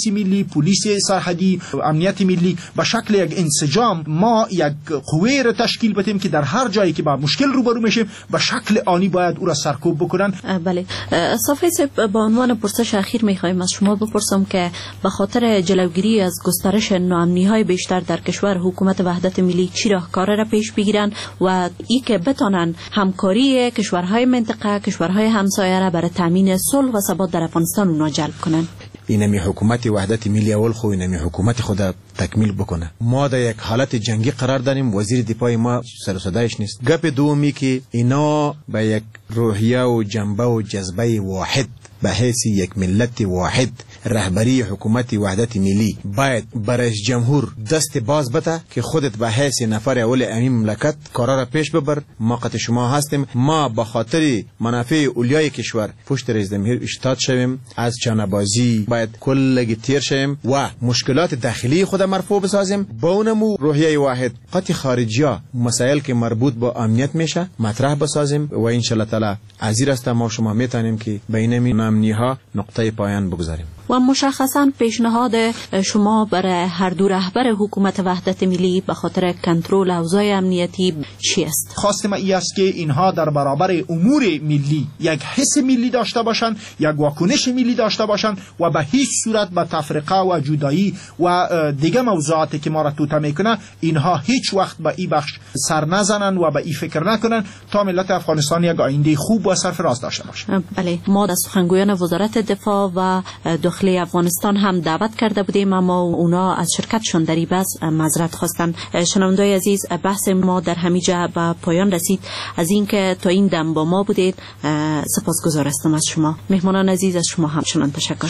C: پلیس سرحدی، امنیت ملی به شکل یک انسجام ما یک قوه را تشکیل بدیم که در هر جایی که با مشکل روبرو میشیم به شکل آنی باید او را سرکوب بکنن.
F: بله، صافی صاحب، با عنوان پرسش اخیر میخوایم از شما بپرسم که به خاطر جلوگیری از گسترش ناامنی‌های بیشتر در کشور، حکومت وحدت ملی چی راهکار را پیش بگیرن و ای که بتانن همکاری کشورهای منطقه، کشورهای همسایه را برای تامین صلح و ثبات در افغانستان اونا جلب کنن؟
I: اینمی حکومت وحدت ملی اول خو اینمی حکومت خود تکمیل بکنه. ما در یک حالت جنگی قرار داریم، وزیر دفاع ما سر و صدایش نیست. گپ دومی که اینا به یک روحیه و جنبه و جذبه واحد به حیث یک ملت واحد، رهبری حکومت وحدت ملی باید برای جمهور دست باز بده که خودت به حیث نفر اول امین مملکت کارا را پیش ببر. ما قط شما هستیم، ما به خاطر منافع اولیای کشور پشت رئیس جمهور اشتاد شویم، از چانه‌بازی باید کلگی تیر شویم و مشکلات داخلی خود مرفوع بسازیم. با اونمو روحیه واحد قط خارجیا مسائل که مربوط با امنیت میشه مطرح بسازیم و ان شاء الله تعالی عزیز است ما شما میتونیم که بینمی نامنی‌ها نقطه پایان بگذاریم.
F: و مشخصاً پیشنهاد شما برای هر دو رهبر حکومت وحدت ملی به خاطر کنترل اوضاع امنیتی چی است؟
C: خواست ما این است که اینها در برابر امور ملی یک حس ملی داشته باشند، یک واکنش ملی داشته باشند و به هیچ صورت به تفرقه و جدایی و دیگه موضوعاتی که ما را توطئه میکنه اینها هیچ وقت به این بخش سر نزنن و به این فکر نکنن تا ملت افغانستان یک آینده خوب و سرفراز داشته باشه.
F: بله، ما از سخنگویان وزارت دفاع و داخلی افغانستان هم دعوت کرده بودیم، اما اونا از شرکتشون در این بحث معذرت خواستن. شنوندای عزیز، بحث ما در همینجا به پایان رسید. از اینکه تا این دم با ما بودید سپاسگزار هستم از شما. مهمانان عزیز، از شما همچنان تشکر.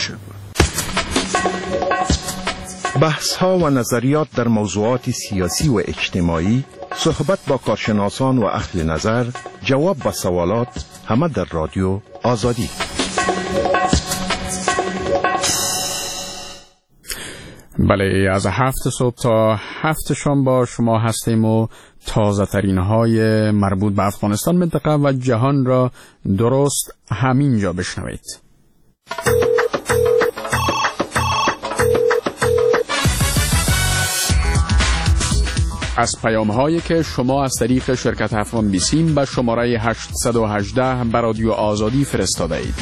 J: بحث ها و نظریات در موضوعات سیاسی و اجتماعی، صحبت با کارشناسان و اهل نظر، جواب به سوالات، همه در رادیو آزادی.
A: بله، از 7 صبح تا 7 شام با شما هستیم و تازه ترین های مربوط به افغانستان، منطقه و جهان را درست همینجا بشنوید. از پیام هایی که شما از طریق شرکت افغان بیسیم به شماره 818 به رادیو آزادی فرستاده اید.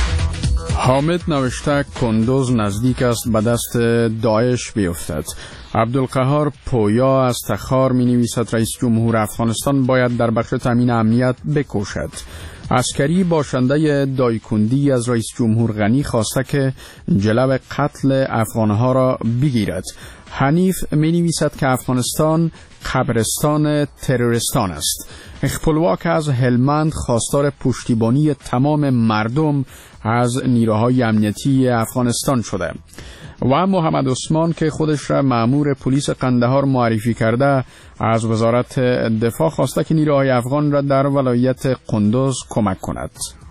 A: حامد نوشته کندوز نزدیک است به دست داعش بیفتد. عبدالقهار پویا از تخار می نویسد رئیس جمهور افغانستان باید در بخش تامین امنیت بکوشد. عسکری باشنده دایکندی از رئیس جمهور غنی خواسته که جلو قتل افغانها را بگیرد. حنیف می نویسد که افغانستان قبرستان تروریستان است. اخپلواک از هلمند خواستار پشتیبانی تمام مردم از نیروهای امنیتی افغانستان شده. و محمد عثمان که خودش را مأمور پلیس قندهار معرفی کرده از وزارت دفاع خواسته که نیروهای افغان را در ولایت قندوز کمک کند.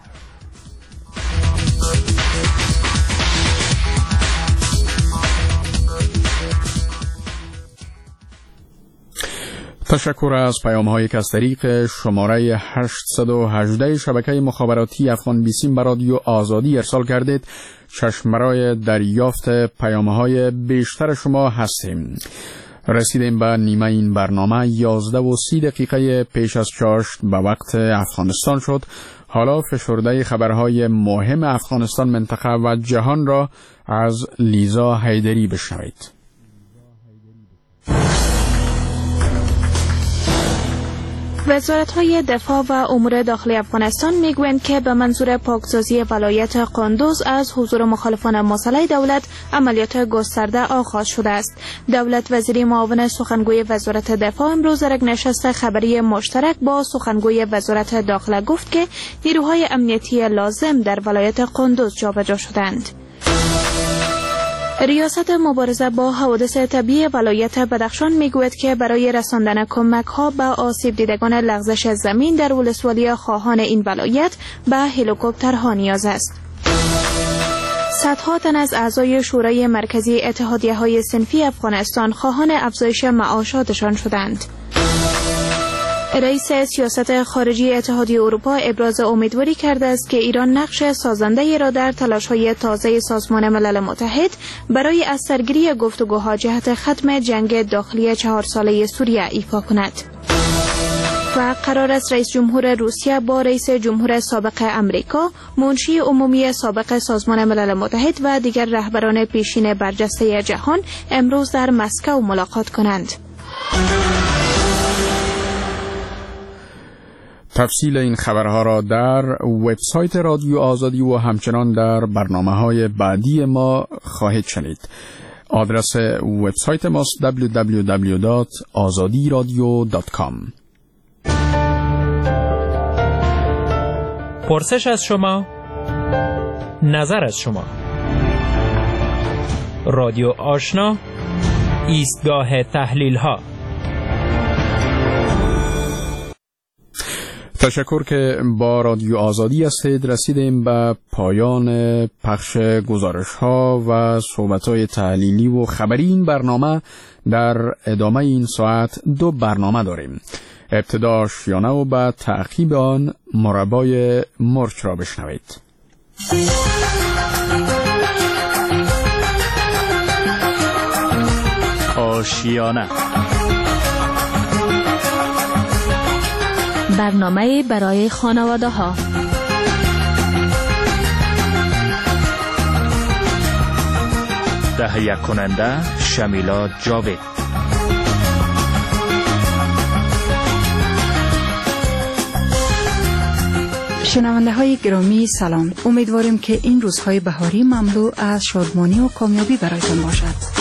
A: تشکر از پیام‌هایی که از طریق شماره 818 شبکه مخابراتی افغان بیسیم به رادیو آزادی ارسال کردید. چشمرای دریافت پیام‌های بیشتر شما هستیم. رسیدیم به نیمه این برنامه. 11:30 پیش از چاشت به وقت افغانستان شد. حالا فشرده خبرهای مهم افغانستان، منطقه و جهان را از لیزا حیدری بشنوید.
B: وزارت‌های دفاع و امور داخلی افغانستان میگویند که به منظور پاکسازی ولایت قندوز از حضور مخالفان مسلح دولت عملیات گسترده آغاز شده است. دولت وزیر معاون سخنگوی وزارت دفاع امروز در یک نشست خبری مشترک با سخنگوی وزارت داخله گفت که نیروهای امنیتی لازم در ولایت قندوز جابجا شدند. ریاست مبارزه با حوادث طبیعی ولایت بدخشان میگوید که برای رساندن کمک‌ها به آسیب دیدگان لغزش زمین در ولسوالی خواهان این ولایت به هلیکوپترها نیاز است. صدها تن از اعضای شورای مرکزی اتحادیه‌های صنفی افغانستان خواهان افزایش معاشاتشان شدند. رئیس سیاست خارجی اتحادیه اروپا ابراز امیدواری کرده است که ایران نقش سازنده‌ای را در تلاش‌های تازه سازمان ملل متحد برای از سرگیری گفتگوها جهت ختم جنگ داخلی 4 ساله سوریه ایفا کند. و قرار است رئیس جمهور روسیه با رئیس جمهور سابق امریکا، منشی عمومی سابق سازمان ملل متحد و دیگر رهبران پیشین برجسته جهان امروز در مسکو ملاقات کنند.
A: تفصیل این خبرها را در وبسایت رادیو آزادی و همچنان در برنامه‌های بعدی ما خواهید شنید. آدرس وبسایت ماست www.azadiradio.com.
K: پرسش از شما، نظر از شما. رادیو آشنا، ایستگاه تحلیل ها.
A: تشکر که با رادیو آزادی هستید. رسیدیم به پایان پخش گزارش ها و صحبت های تحلیلی و خبری این برنامه. در ادامه این ساعت 2 برنامه داریم. ابتدا شیانه و بعد تعقیب آن مربای مرچ را بشنوید.
L: آشیانه،
F: برنامه برای خانواده ها.
L: تهیه کننده شمیلا جاوید.
M: شنونده های گرامی سلام. امیدواریم که این روزهای بهاری مملو از شادمانی و کامیابی برایتان باشد.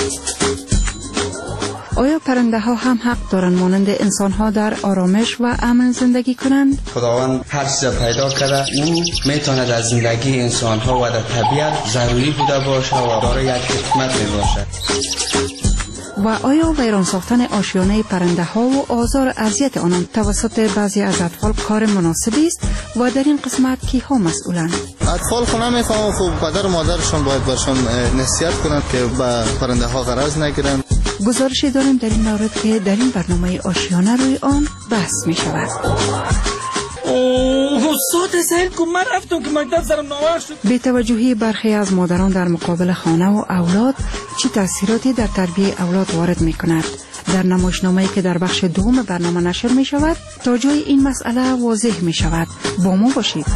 M: آیا پرنده ها هم حق دارند مانند انسان ها در آرامش و امن زندگی کنند؟
N: خداوند هر چیز پیدا کرده او میتواند از زندگی انسان ها و در طبیعت ضروری بوده باشه و دارای یک حکمت می باشد.
M: و آیا ویران ساختن آشیانه پرنده ها و آزار اذیت آنان توسط بعضی از اطفال کار مناسبی است و در این قسمت کی ها مسئولند؟
O: اطفال خو نمیفهمند، خب پدر و مادرشون باید برشون نصیحت کنند که به پرنده ها غرض نگیرند.
M: گزارشی داریم در این مورد که در این برنامه آشیانه روی آن بحث می شود.
P: صوت سهل کن، من رفتم که مکتب سرم ناور شد.
M: بی توجهی برخی از مادران در مقابل خانه و اولاد چه تأثیراتی در تربیت اولاد وارد می کند؟ در نمایشنامه‌ای که در بخش دوم برنامه نشر می شود تا جای این مسئله واضح می شود. با ما باشید.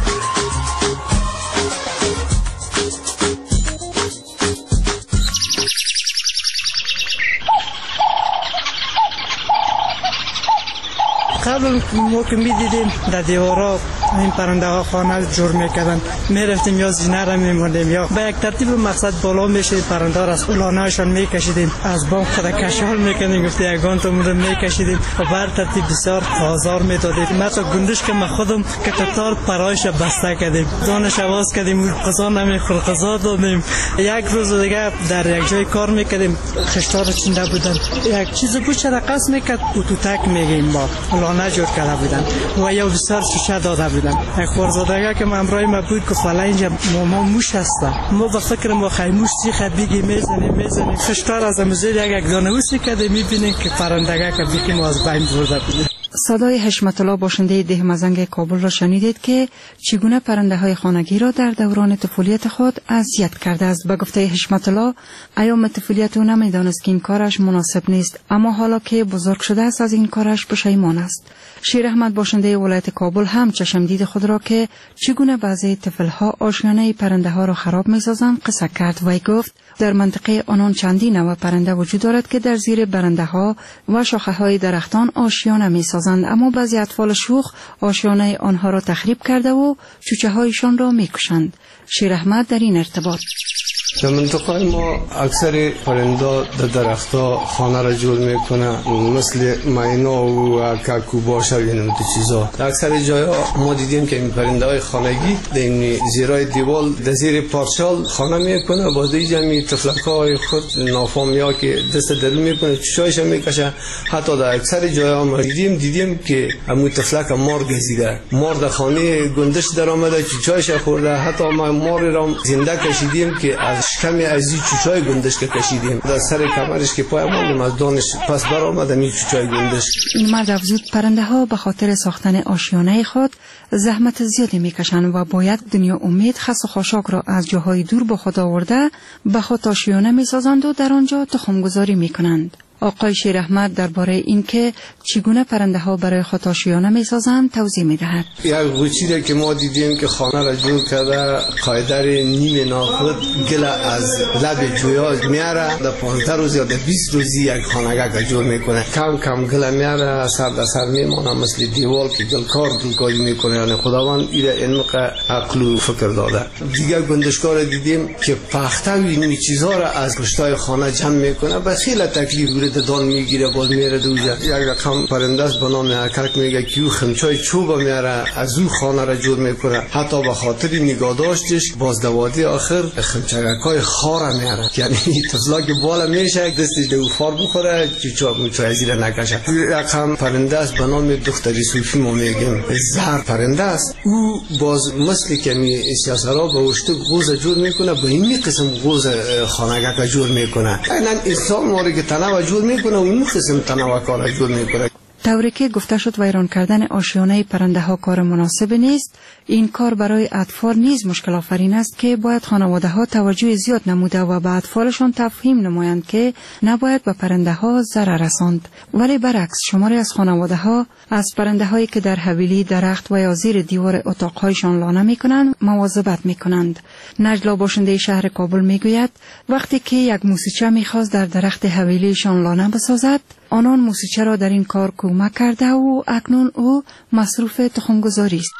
Q: قبل ما که میدیدیم در دیوارا این پرنده ها خانه جور میکردن، میرفتیم یا زینه را میموندیم یا به یک ترتیب مقصد بالا میشید پرنده ها را از اولانهشان میکشیدیم، از بام خود کشال میکردیم، گفتی یگان تو رو میکشیدیم و بر ترتیب بسیار آزار میدادیم. ما تا گندش که ما خودم که تتار پرایش بسته کردیم، دانش آواز کردیم، قضا نمیخور قضا دادیم. یک روز دیگه در یک جای کار میکردیم، خشتار چنده بودن، یک چیز گوش را قصد میکرد اوتوتک میگیم با لانه جور کرده بودن و یا بسیار شیشه داده بودن. یک خورزادگه که امرای ما بود که فلا اینجا ما موش هسته، ما به فکر ما خیموش سیخه بیگی میزنیم خشتار از امزیر یک دانه اوسی کده میبینیم که پرندگه که بیگی ما از بین برده بودیم.
M: صدای حشمت الله باشنده ده مزنگ کابل را شنیدید که چگونه پرنده های خانگی را در دوران طفولیت خود اذیت کرده است. به گفته حشمت الله ایام طفولیت او نمیدانست که این کارش مناسب نیست، اما حالا که بزرگ شده است از این کارش پشیمان است. شیر احمد باشنده ولایت کابل هم چشم دید خود را که چگونه بعضی طفلها آشیانه پرنده ها را خراب می‌سازند قصه کرد و گفت در منطقه آنان چندین نوع پرنده وجود دارد که در زیر برنده ها و شاخه های درختان آشیانه می‌سازند، اما بعضی اطفال شوخ آشیانه آنها را تخریب کرده و چوچه هایشان را می‌کشند. شیر احمد در این ارتباط:
R: در منطقه ما اکثر پرنده در درختها خانه را جور میکنه، مثل مینا و کاکو باشه و این چیزا. در اکثر جاها ما دیدیم که این پرنده های خانگی در این زیرای دیوال در زیر پارچال خانه میکنه، باز دیگه می طفلک های خود نافهمی ها که دست درون میکنه چشایش میکشه. حتی در اکثر جاها ما دیدیم که امو طفلک مار گزیده، مار در خانه گندش در آمده چشایش خورده. حتی ما مار را زنده کشیدیم که از کمی ازی چوچای گندش که کشیدیم در سر کمرش که پای ماندیم از دانش پس بر آمدم این چوچای گندش.
M: این مرد افزود پرنده ها به خاطر ساختن آشیانه خود زحمت زیادی میکشند و باید دنیا امید خس و خاشاک را از جاهای دور با خود آورده به خود آشیانه میسازند و در آنجا تخم گذاری میکنند. آقای شیر احمد درباره اینکه چگونه پرنده ها برای خود آشیانه میسازند توضیح میدهد.
R: یک غوچی که ما دیدیم که خانه را جور کرده، قایدر نیم ناخود گل از لب جویا میاره، در 15 روز یا در 20 روزی یک خانگه جور میکنه، کم کم گل میاره سر در سر میمونه مثل دیوال که گلکاری میکنه. یعنی خداوند ایره علم عقل و فکر داده. دیگه گندشکار دیدیم که پخته و این چیزها را از پشتای خانه جمع میکنه، به خیلی تکلیف دان میگیره، باز میره دوجا. یک رقم پرنده است به نام اکرک میگه که او خمچای چوب میاره از او خانه را جور میکنه. حتی به خاطر نگاه داشتش باز دوادی آخر خمچگکای خار میاره، یعنی طفلا که بالا میشه دستش دو فار بخوره چوچای زیر نکشه. رقم پرنده است به نام دختری صوفی ما میگیم زهر پرنده است. او باز مثل که می سیاسرا به وشت غوز جور میکنه، به این قسم غوز خانگه جور میکنه. اینا انسان ماری که تنوع جور میکنه و این قسم تنوع کار جور میکنه.
M: طوری که گفته شد ویران کردن آشیانه پرنده ها کار مناسب نیست، این کار برای اطفال نیز مشکل آفرین است که باید خانواده ها توجه زیاد نموده و به اطفالشان تفهیم نمایند که نباید به پرنده ها ضرر رساند. ولی برعکس شماری از خانواده ها از پرنده هایی که در حویلی درخت و یا زیر دیوار اتاقهایشان لانه میکنند مواظبت میکنند. نجلا باشنده شهر کابل میگوید وقتی که یک موسیچه میخواست در درخت حویلیشان لانه بسازد، آنان موسیچه را در این کار کمک کرده و اکنون او مصروف تخمگذاری است.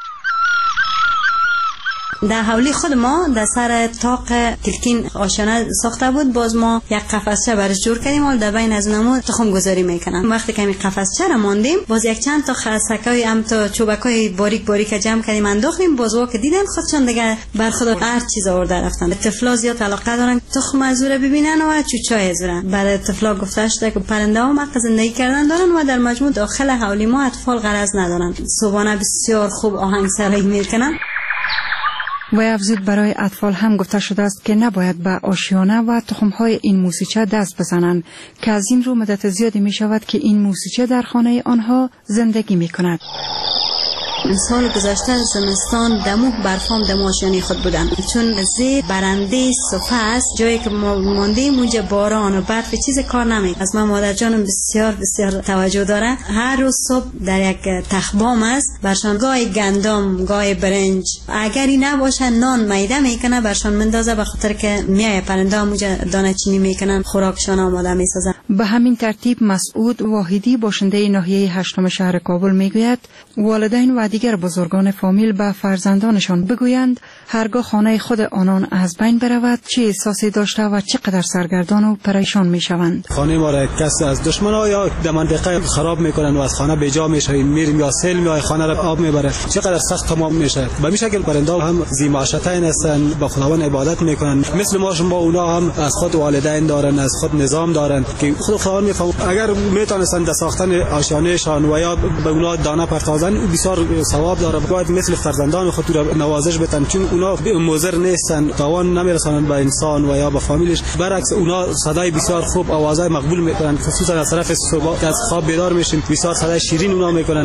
S: در حولی خود ما در سر تاق تلکین آشیانه ساخته بود، باز ما یک قفسچه برش جور کردیم و در بین از نمو تخم گذاری میکنن. وقتی که این قفسچه را ماندیم باز یک چند تا خسکای هم تا چوبکای باریک باریک جمع کردیم انداختیم، باز وا که دیدن خودشان دیگه بر خود هر چیز آورده رفتن. طفلا زیاد علاقه دارن تخم ازوره ببینن و چوچای ازوره. برای طفلا گفته شده که پرنده ها حق زندگی کردن دارن و در مجموع داخل حولی ما اطفال غرض ندارن. صبحانه بسیار خوب آهنگسرایی میکنن.
M: و افزود برای اطفال هم گفته شده است که نباید به آشیانه و تخمهای این موسیچه دست بزنند که از این رو مدت زیادی می شود که این موسیچه در خانه آنها زندگی می کند.
S: سال گذشته زمستان دمو برفام دمو آشیانه خود بودن، چون زیر برنده صفحه است جایی که ما ماندیم اونجا باران و برف چیز کار نمی. از من مادر جانم بسیار بسیار توجه داره، هر روز صبح در یک تخبام است برشان گای گندم گای برنج، اگری نباشه نان میده میکنه برشان مندازه، به خاطر که میای پرنده اونجا دانه چینی میکنن خوراکشان آماده میسازن.
M: به همین ترتیب مسعود واحدی باشنده ناحیه 8 شهر کابل میگوید والدین و دیگر بزرگان فامیل به فرزندانشان بگویند هرگاه خانه خود آنان از بین برود چه احساسی داشته و چقدر سرگردان و پریشان میشوند.
T: خانه ما را کس از دشمنان یا در منطقه خراب میکنن و از خانه بیجا میشویم، میریم یا سیل میای خانه را آب میبره، چقدر سخت تمام میشه. به این شکل پرنده هم ذی معاشرتین هستند، با خداوند عبادت میکنن مثل ما. شما اونا هم از خود والدین دارن، از خود نظام دارن که خود خداوند میفهم. اگر میتونستن در ساختن آشیانهشان و یا به اونا دانه پرتازن بسیار ثواب داره. باید مثل فرزندان خود را نوازش بدن، چون اونا مضر نیستن، تاوان نمیرسانند به انسان و یا به فامیلش. برعکس اونا صدای بسیار خوب، آوازای مقبول میکنن، خصوصا از طرف صبح که از خواب بیدار میشیم بسیار صدای شیرین اونا میکنن.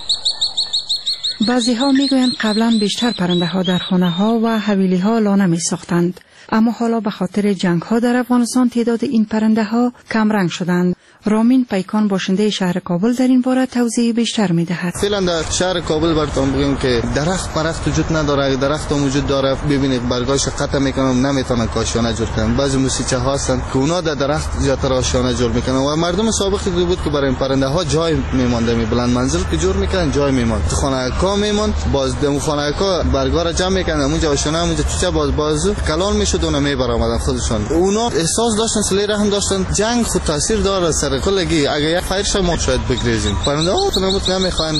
M: بعضی ها میگویند قبلا بیشتر پرنده ها در خانه ها و حویلی ها لانه می ساختند، اما حالا به خاطر جنگ ها در افغانستان تعداد این پرنده ها کم رنگ شدند. رامین پیکان باشنده شهر کابل در این باره توضیح بیشتر می دهد.
O: فعلا در شهر کابل براتون بگم که درخت وجود نداره. درخت وجود داره، ببینید برگاش قطع میکنن، نمیتونن کاشانه جور کنن. بعضی موسیقی ها هستن که اونا در درخت زیاتر آشیانه جور میکنن و مردم سابقی بود که برای این پرنده ها جای میمونده، می بلند منزل که جور میکنن جای میموند. تو خانه کا میموند، باز دم خانه کا برگا را جمع میکنن، اونجا آشیانه اونجا چوچه باز کلان میشد، اونا میبرآمدن خودشون. اونا احساس داشتن، سلی رحم داشتن. جنگ خود تاثیر داره سر کلگی. اگه یک فایرش ما شاید بگریزیم. پرنده ها نمیخوان.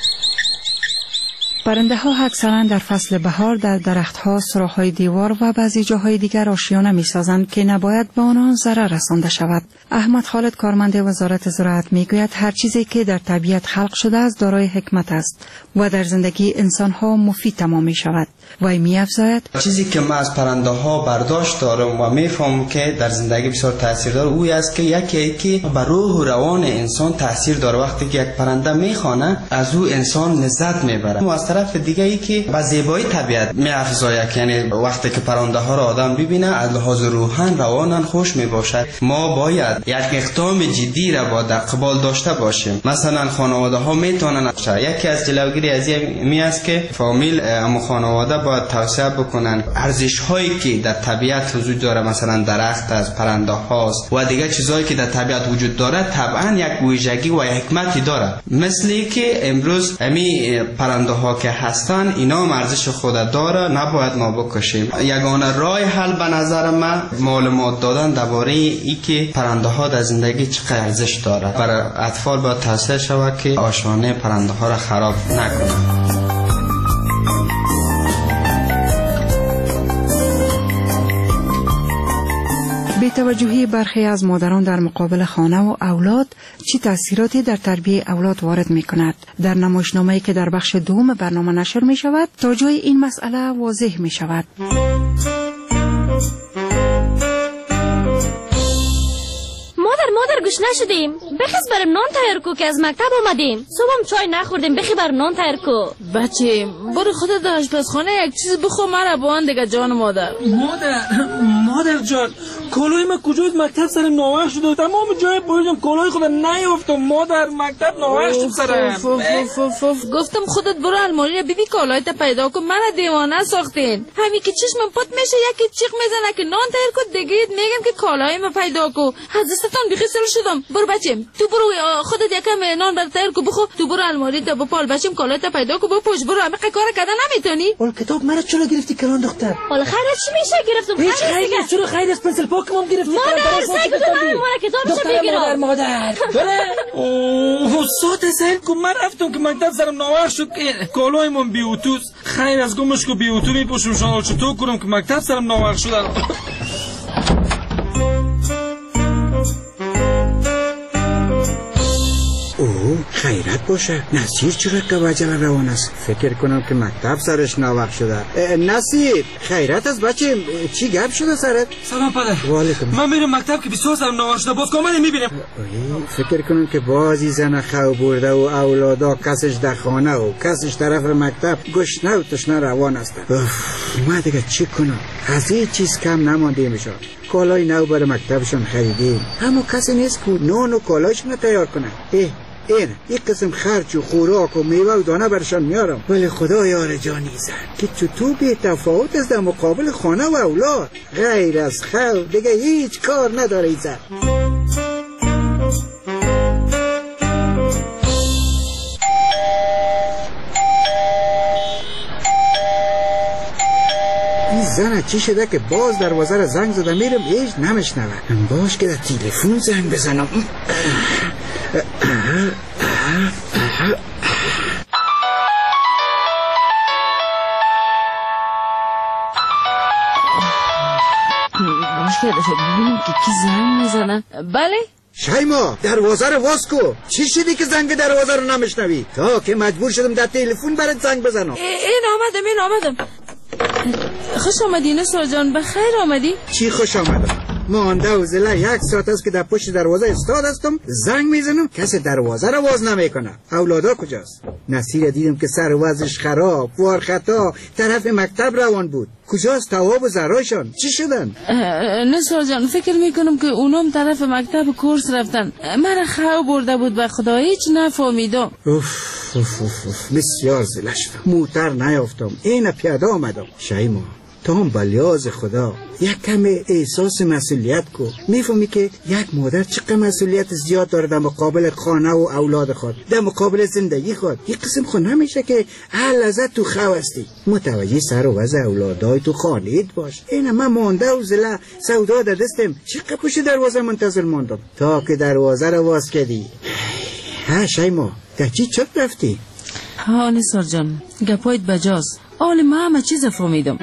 M: پرنده ها اکثرا در فصل بهار در درخت ها، سراهای دیوار و بعضی جاهای دیگر آشیانه می سازند که نباید به آنها ضرر رسانده شود. احمد خالد کارمند وزارت زراعت می گوید هر چیزی که در طبیعت خلق شده است دارای حکمت است و در زندگی انسان ها مفید تمام می شود. و می افزاید
N: چیزی که ما از پرنده ها برداشت دارم و می فهمم که در زندگی بسیار تاثیر داره او است که یکی بر روح و روان انسان تاثیر داره. وقتی که یک پرنده میخوانه از او انسان لذت میبره. و از طرف دیگه ای که با زیبایی طبیعت می افزاید، یعنی وقتی که پرنده ها را آدم ببینه از لحاظ روحان روانن خوش می باشد. ما باید یک اقدام جدی را با در قبال داشته باشیم. مثلا خانواده ها میتونن یکی از جلوگیری از این است که فامیل اما خانواده باید توسعه بکنن ارزش هایی که در طبیعت وجود داره، مثلا درخت از پرنده هاست و دیگه چیزهایی که در طبیعت وجود داره طبعا یک ویژگی و حکمتی داره. مثلی که امروز امی پرنده ها که هستن اینا هم ارزش خود داره، نباید ما بکشیم. یگانه راه حل به نظر من معلومات دادن درباره ای که پرنده ها در زندگی چقدر ارزش داره. برای اطفال باید توصیه شود که آشیانه پرنده ها را خراب نکنند.
M: بی توجهی برخی از مادران در مقابل خانه و اولاد چه تأثیراتی در تربیت اولاد وارد می کند؟ در نمایشنامه‌ای که در بخش دوم برنامه نشر می شود تا جای این مسئله واضح می شود.
U: مادر گوش نشدیم، بخیز برم نان تیار کو که از مکتب آمدیم. صبحم چای نخوردیم، بخی بر نان تیار کو.
V: بچه برو خودت در آشپزخانه یک چیز بخور مرا بان دیگه جان مادر.
P: مادر جان کالای من کجاست؟ مکتب سرم ناوخت شده، تمام جای بایدم کالای خودم نیافتم. مادر مکتب ناوخت شد سرم.
V: گفتم خودت برو الماری را ببین کالایت پیدا کن، من دیوانه ساختین. همین که چشمم پات میشه یکی چیخ میزنه که نان تیار کو، دیگه میگم که کالای من پیدا کو. حضرتتون بیخسر شدم. برو بچم تو برو خودت یکم نان بر تیار کو بخو، تو برو الماری تا بپال بچم کالایت پیدا کو بپوش. برو همه کار کردن نمیتونی.
P: اول کتاب مرا چرا گرفتی کلان دختر؟
U: حالا خیرت چی میشه؟ گرفتم
P: خیرت چرا خیرت پنسل پاکمون گرفتی؟
U: مادر سعی کن من کتابش بگیرم.
P: مادر اوه صوت زن کو من رفتم که مکتب سرم ناوخت شد. کالای من بی اتوس خیر از گمش کو بی اتو میپوشم. شما چطور کنم که مکتب سرم ناوخت شد؟
W: اوه خیرت باشه. نصیر چرا که وجل روان است؟ فکر کنم که مکتب سرش ناوقت شده. نصیر خیرت است بچه، چی گپ شده سرت؟
P: سلام پدر.
W: وعلیکم.
P: من میرم مکتب که بسیار سرم ناوقت شده، باز کامل میبینم.
W: فکر کنم که بازی زن خو برده و اولادا کسش در خانه و کسش طرف مکتب گشنه و تشنه روان هستن. ما دیگه چی کنم؟ از این چیز کم نمانده میشه. کالای نو برای مکتبشون خریدیم، اما کسی نیست که نان و کالایشون تیار کنه. این یک قسم خرچ و خوراک و میوه و دانه برشان میارم، ولی خدا یار جانی زن که چطور بی تفاوت است در مقابل خانه و اولاد. غیر از خو دیگه هیچ کار نداره این زن. زن چی شده که باز دروازه را زنگ زده میرم هیچ نمیشنوه. باش که در تلفن زنگ بزنم.
V: باش که ببینیم که کی زنگ میزنه. بله
W: شیما دروازه رو واز کو. چی شدی که زنگ دروازه رو نمیشنوی؟ تا که مجبور شدم در تلفن برات زنگ بزنم.
V: این آمدم. خوش آمدی نثار جان، بخیر آمدی؟
W: چی خوش آمدم؟ مانده و زله 1 ساعت است که در پشت دروازه استاد هستم، زنگ میزنم کسی دروازه رو باز نمیکنه. اولادا کجاست؟ نصیر دیدم که سر وضعش خراب، وار خطا، طرف مکتب روان بود. کجاست تواب و زرایشان؟ چی شدن؟
V: نثار جان فکر میکنم که اونم طرف مکتب کورس رفتن. من خواب برده بود و خدا هیچ نفهمیدم.
W: بسیار زله شدم، موتر نیافتم، این پیاده آمدم. شیما تو هم بلیاز خدا یک کم احساس مسئولیت کو. میفهمی که یک مادر چقدر مسئولیت زیاد داره در مقابل خانه و اولاد خود، در مقابل زندگی خود. یک قسم خود نمیشه که هر لحظه تو خواستی متوجه سر و وضع اولادای تو خانه‌ات باش. این من مانده و زله سودا در دستم، چقدر پشت دروازه منتظر ماندم تا که دروازه رو باز کردی. ها شیما در چی چپ رفتی؟
V: ها نثار جان گپایت بجاست، آل ما همه چیز فهمیدم.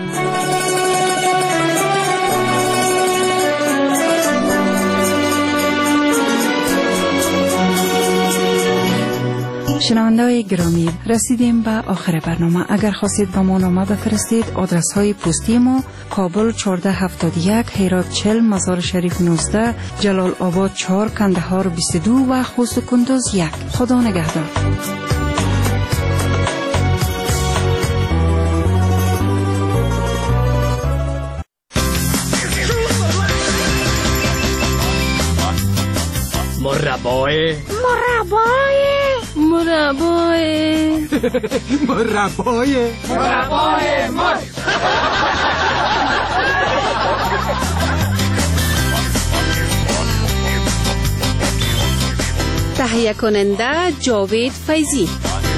M: شنونده‌های گرامی، رسیدیم به آخر برنامه. اگر خواستید با ما نامه بفرستید، آدرس های پستی ما: کابل 1471، هرات 40، مزار شریف 19، جلال آباد 4، کندهار 22 و خوست و کندوز 1. خدا نگهدار.
K: مربای
D: تهیه کننده جاوید فیضی.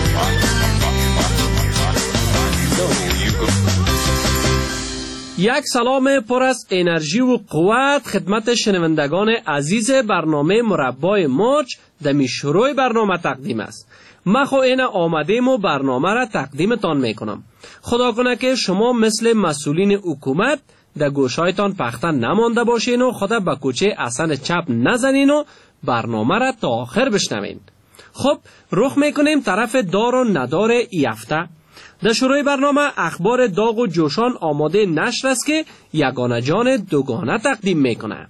K: یک سلام پر از انرژی و قوت خدمت شنوندگان عزیز برنامه مربای مرچ دمی شروع برنامه تقدیم است. من خو اینا آمدیم و برنامه را تقدیمتان میکنم. خدا کنه که شما مثل مسئولین حکومت در گوشایتان پختن نمانده باشین و خدا به کوچه اصلا چپ نزنین و برنامه را تا آخر بشنوین. خب رخ میکنیم طرف دار و ندار ای هفته. در شروع برنامه اخبار داغ و جوشان آماده نشر است که یگانه جان دوگانه تقدیم میکنه.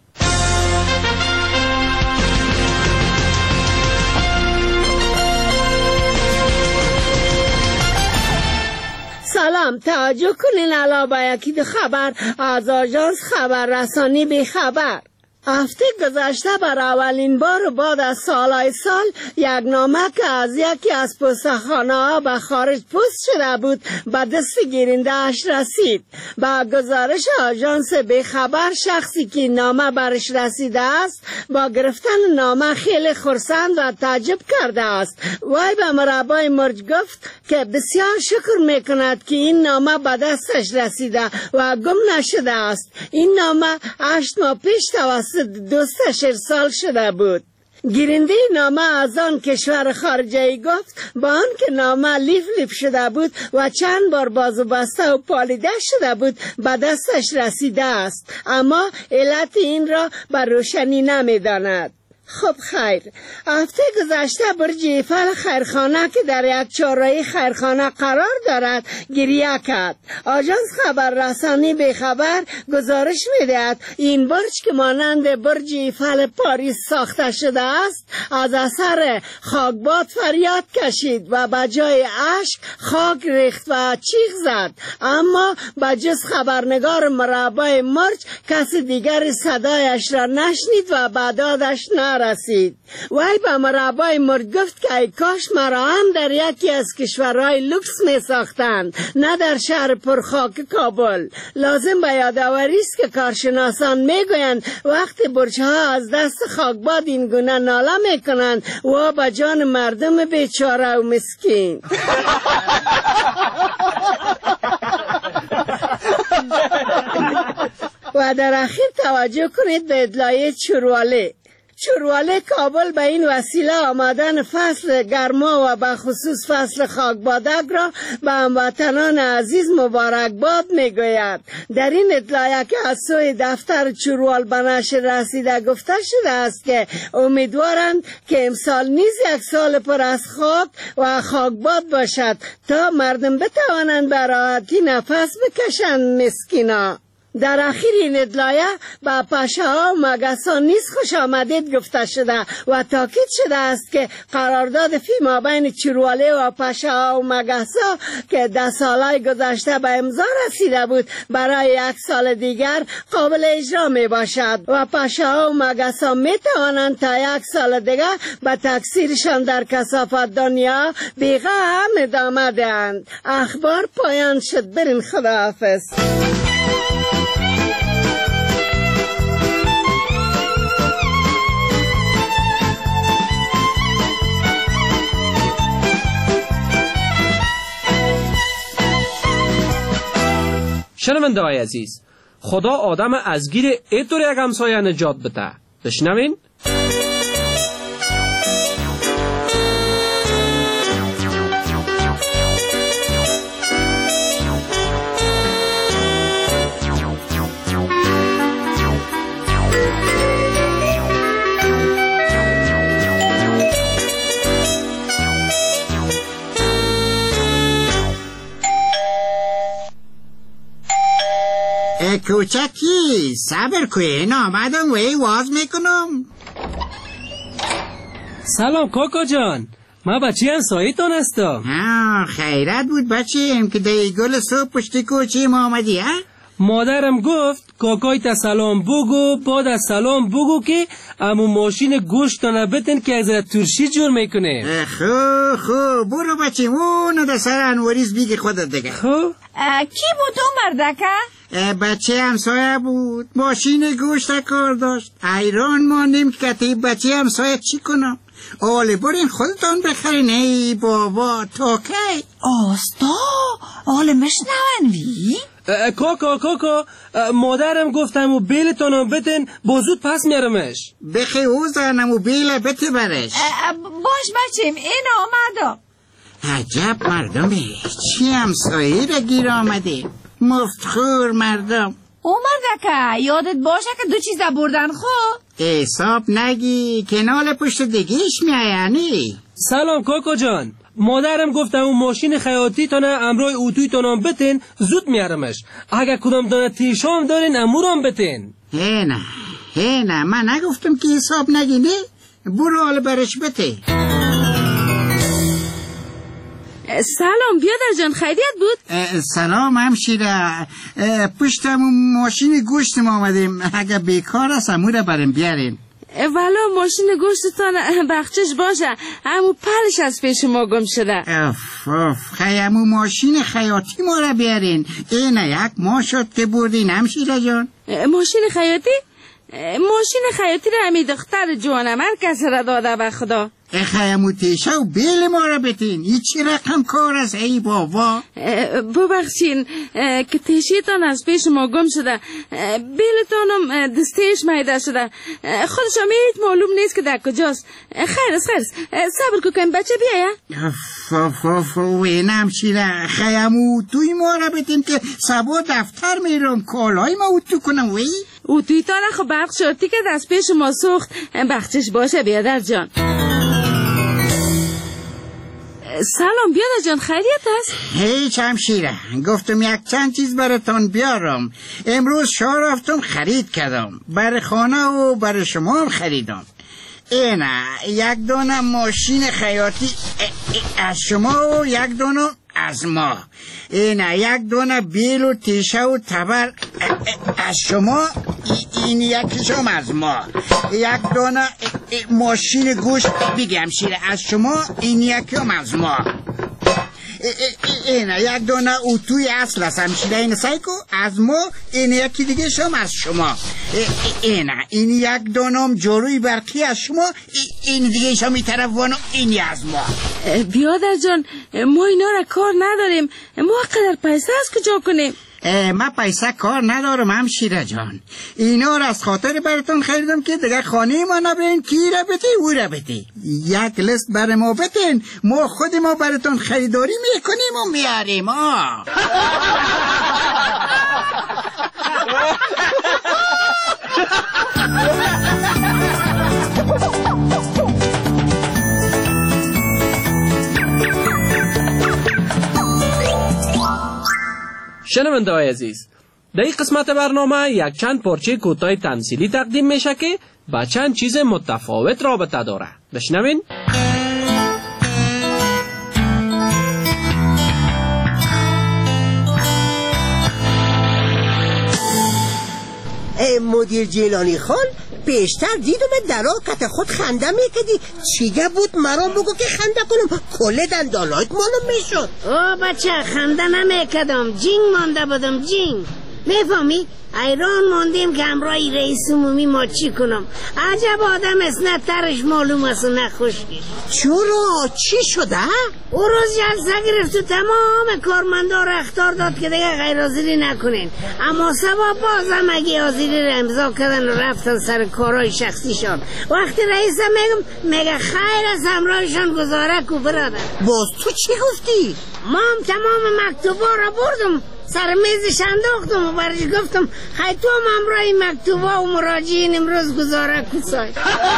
E: سلام، توجه کنین علاوه یکی خبر از آژانس خبررسانی بی خبر. هفته گذشته بر اولین بار بعد از سالهای سال یک نامه که از یکی از پستخانه ها به خارج پست شده بود به دست گیرنده اش رسید. با گزارش آژانس بی خبر، شخصی که نامه برش رسیده است با گرفتن نامه خیلی خرسند و تعجب کرده است. وی به مربای مرچ گفت که بسیار شکر میکند که این نامه به دستش رسیده و گم نشده است. این نامه 8 ماه پیش توسط دوستش ارسال شده بود. گیرنده نامه از آن کشور خارجی گفت با آن که نامه لیف شده بود و چند بار باز و بسته و پالیده شده بود به دستش رسیده است، اما علت این را بر روشنی نمی‌داند. خب خیر، هفته گذشته برج ایفل خیرخانه که در یک چهارراهی خیرخانه قرار دارد گریه کرد. آژانس خبررسانی به خبر گزارش می‌دهد این برج که مانند برج ایفل پاریس ساخته شده است از اثر خاکباد فریاد کشید و به جای اشک خاک ریخت و چیخ زد، اما به جز خبرنگار مربای مرچ کسی دیگر صدایش را نشنید و به دادش رسید. وی به مربای مرچ گفت که ای کاش مرا هم در یکی از کشورهای لوکس می ساختند، نه در شهر پرخاک کابل. لازم به یادآوری است که کارشناسان می گویند وقتی برج‌ها از دست خاکباد این گونه ناله می کنند و به جان مردم بیچاره و مسکین. و در اخیر توجه کنید به ادلای چورواله کابل به این وسیله آمدن فصل گرما و به خصوص فصل خاکبادک را به هموطنان عزیز مبارکباد میگوید. در این اطلاعیه که از سوی دفتر چوروال به نشر رسیده گفته شده است که امیدوارند که امسال نیز یک سال پر از خاک و خاکباد باشد تا مردم بتوانند به راحتی نفس بکشند. مسکینا. در اخیر این ادلایه به پشه ها و مگسان نیز خوش آمدید گفته شده و تاکید شده است که قرارداد فی مابین چورواله و پشه ها و مگسا که 10 سالهای گذشته به امضا رسیده بود برای 1 سال دیگر قابل اجرا می باشد و پشه ها و مگسا می توانند تا 1 سال دیگر به تکثیرشان در کثافت دنیا بیغه هم ادامه دهند. اخبار پایان شد. برین خداحافظ.
K: شنونده های عزیز، خدا آدم از گیر اینطور یک همسایه نجات بده. بشنوین؟
W: کوچکی صبر کن، آمدم وی واز میکنم.
K: سلام کاکا جان، ما بچه همسایه تان هستم.
W: خیرت بود بچه که دی گل صبح پشت کوچه ما آمدی.
K: مادرم گفت کاکای تا سلام بگو، بعد از سلام بگو که امو ماشین گوشت بتن که از ترشی جور میکنه.
W: خب برو بچه اونو در سر انواریز بیگه خودت دیگه.
V: خب کی بود اون مردکه؟
W: بچه همسایه بود، ماشین گوشت کار داشت. ایران ماندیم که کتیب بچه همسایه چی کنم. آله برین خودتان بخرین. ای بابا تا کی؟
V: آستا آله مشنون وی؟
K: کاکا مادرم گفتم و بیلتانم بتن بازود پس میارمش.
W: بخی او زنم و بیل بته برش.
V: باش بچیم این آمدم.
W: عجب مردمه، چی همسایه را گیر آمده. مفتخور مردم.
V: او مردکه یادت باشه که 2 چیز بردن خو؟
W: حساب نگی کنال پشت دیگیش میایانی.
K: سلام کاکا جان، مادرم گفتم اون ماشین خیاطی تانه امرای اوتوی تانم بتن زود میارمش. اگه کدام دانه تیشام دارین امورام بتن.
W: نه من نگفتم که حساب نگی. نه برو حال برش بته.
V: سلام بیادر جان، خیریت بود؟
W: سلام همشیره، پشتم ماشین گوشت ما آمدیم. اگه بیکار است امو را بریم بیاریم.
V: والا ماشین گوشتتان بخشش باشه، امو پلش از پیش ما گم شده.
W: امو ماشین خیاطی ما را بیارین. این یک ماه شد که بردین همشیره جان.
V: ماشین خیاطی؟ ماشین خیاطی را همی دختر جوانم هر کس را داده به خدا.
W: خیمو تیشه و بیل ما را بتین. این چی رقم کار است ای بابا؟
V: ببخشین که تیشیتان از پیش ما گم شده، بیلتانم دستیش میده شده، خودش همیت معلوم نیست که در کجاست. خیر است صبر کن بچه بیایا.
W: وینم شیره خیمو توی ما را بتین که سبا دفتر میرم کالای ما اوتو کنم. وی
V: اوتوی تا نخو برق شورتی که دست پیش ما سوخت. بخشش باشه بیادر جان. سلام بیادر جان، خیریت است؟
W: هیچ همشیره، گفتم یک چند چیز براتان بیارم. امروز شهر رفتم خرید کردم، برای خانه و برای شما هم خریدم. اینه یک دانه ماشین خیاطی از شما و یک دانه از ما. اینه یک دانه بیل و تیشه و تبر از شما، این یکیشم از ما. یک دانه ماشین گوشت بگم شیره از شما، این یکیشم از ما. اینه یک دانه اوتوی اصل است همشیره، این سایکو از ما، این یکی دیگه شم از شما. اینه این یک دانم جاروی برقی از شما، این دیگه شم این طرف وانو، اینی از ما.
V: بیادر جان ما اینا را کار نداریم، ما قدر پیسه از کجا کنیم؟
W: من پیسه کار ندارم همشیره جان. اینا رو از خاطر براتون خریدم که دیگه خانه ما نبرین کی را بتی او را بتی. یک لیست بر ما بتین، ما خود ما براتون خریداری میکنیم و میاریم.
K: شنونده‌های عزیز، در این قسمت برنامه یک چند پارچه کوتاه تمثیلی تقدیم میشه که با چند چیز متفاوت رابطه داره. بشنوین.
G: مدیر جیلانی خان، پیشتر دیدم در آقت خود خنده میکدی. چیگه بود مرام بگو که خنده کنم؟ کل دندانایت مالم میشد.
E: بچه خنده نمیکدم، جینگ مانده بودم، جینگ. میفهمی؟ ایران ماندیم که همراهی رئیس عمومی ما چی کنم. عجب آدم است، نه ترش معلوم است و نه خشکش.
G: چرا؟ چی شده؟
E: او روز جلسه گرفت و تمام کارمندا را اخطار داد که دیگه غیر حاضری نکنین، اما سبا بازم اگه حاضری را امضا کردن و رفتن سر کارهای شخصیشان. وقتی رئیس میگه خیر از همراهشان گزاره کو برادر.
G: باز تو چی گفتی؟
E: ما هم تمام مکتوبا را بردم سر میزش انداختم و برش گفتم خیلی تو هم همراه مکتوبا و مراجعین امروز گزاره کسای.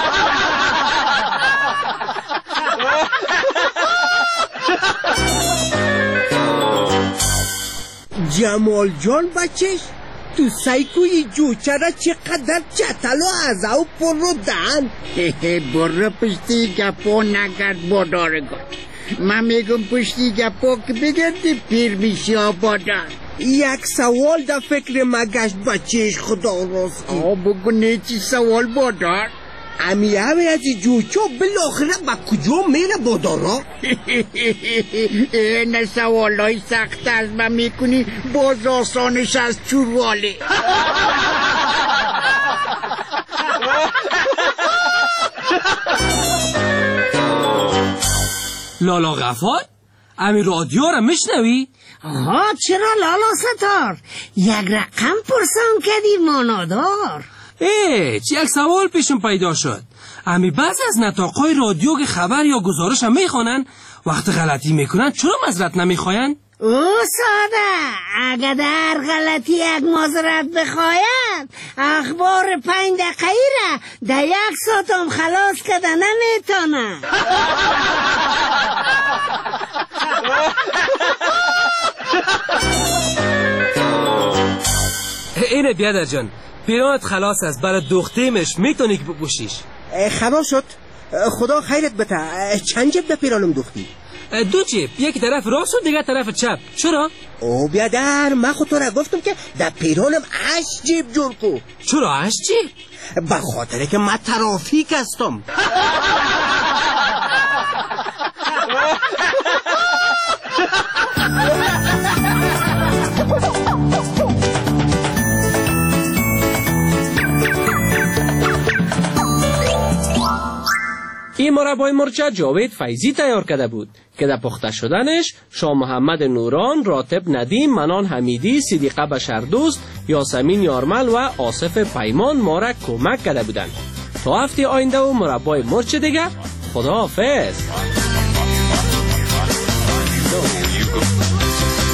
G: جمال جان بچش، تو سایکوی جوچه را چقدر چتل و ازاو پر رو دن.
W: برو پشتی گپو نگرد بادارگان. من میگم پشتی گپو که بگردی پیر میشی آبادار.
G: یک سوال در فکر مگشت بچهش خدا راستی.
W: بگو نیچی سوال بادار؟
G: امی از جوچو بالاخره با کجا میره بادارا؟
W: نه سوال های سخت از من میکنی، باز آسانش از چوروالی.
K: لالا غفار، امی رادیو را میشنوی؟
E: آها، چرا لالا ستار؟ یک رقم پرسان کردی مانادار.
K: یک سوال پیشم پیدا شد. امی بعض از نطاقای رادیو که خبر یا گزارش هم میخوانن، وقت غلطی میکنن چرا معذرت نمیخواین؟
E: او ساده، اگه در غلطی یک معذرت بخواین، اخبار 5 دقیقه را در 1 ساعت هم خلاص کردن نمیتونن.
K: اینه بیادر جان، پیرانت خلاص است، برای دختیمش میتونی که بپوشیش.
G: خلاص شد، خدا خیرت بده. چند جب به پیرانم دوختی؟
K: 2 جیب، یک طرف راست و دیگه طرف چپ. چرا؟
G: او بیادر، من خود تو را گفتم که در پیرانم 8 جیب جور کو.
K: چرا 8 جیب؟
G: به خاطر که من ترافیک هستم.
K: این مربای مرچ جاوید فیضی تیار کرده بود که در پخته شدنش شاه محمد نوران، راتب ندیم، منان حمیدی، صدیقه بشردوست، یاسمین یارمل و آصف پیمان ما را کمک کرده بودند. تا هفته آینده و مربای مرچ دیگه، خدا حافظ.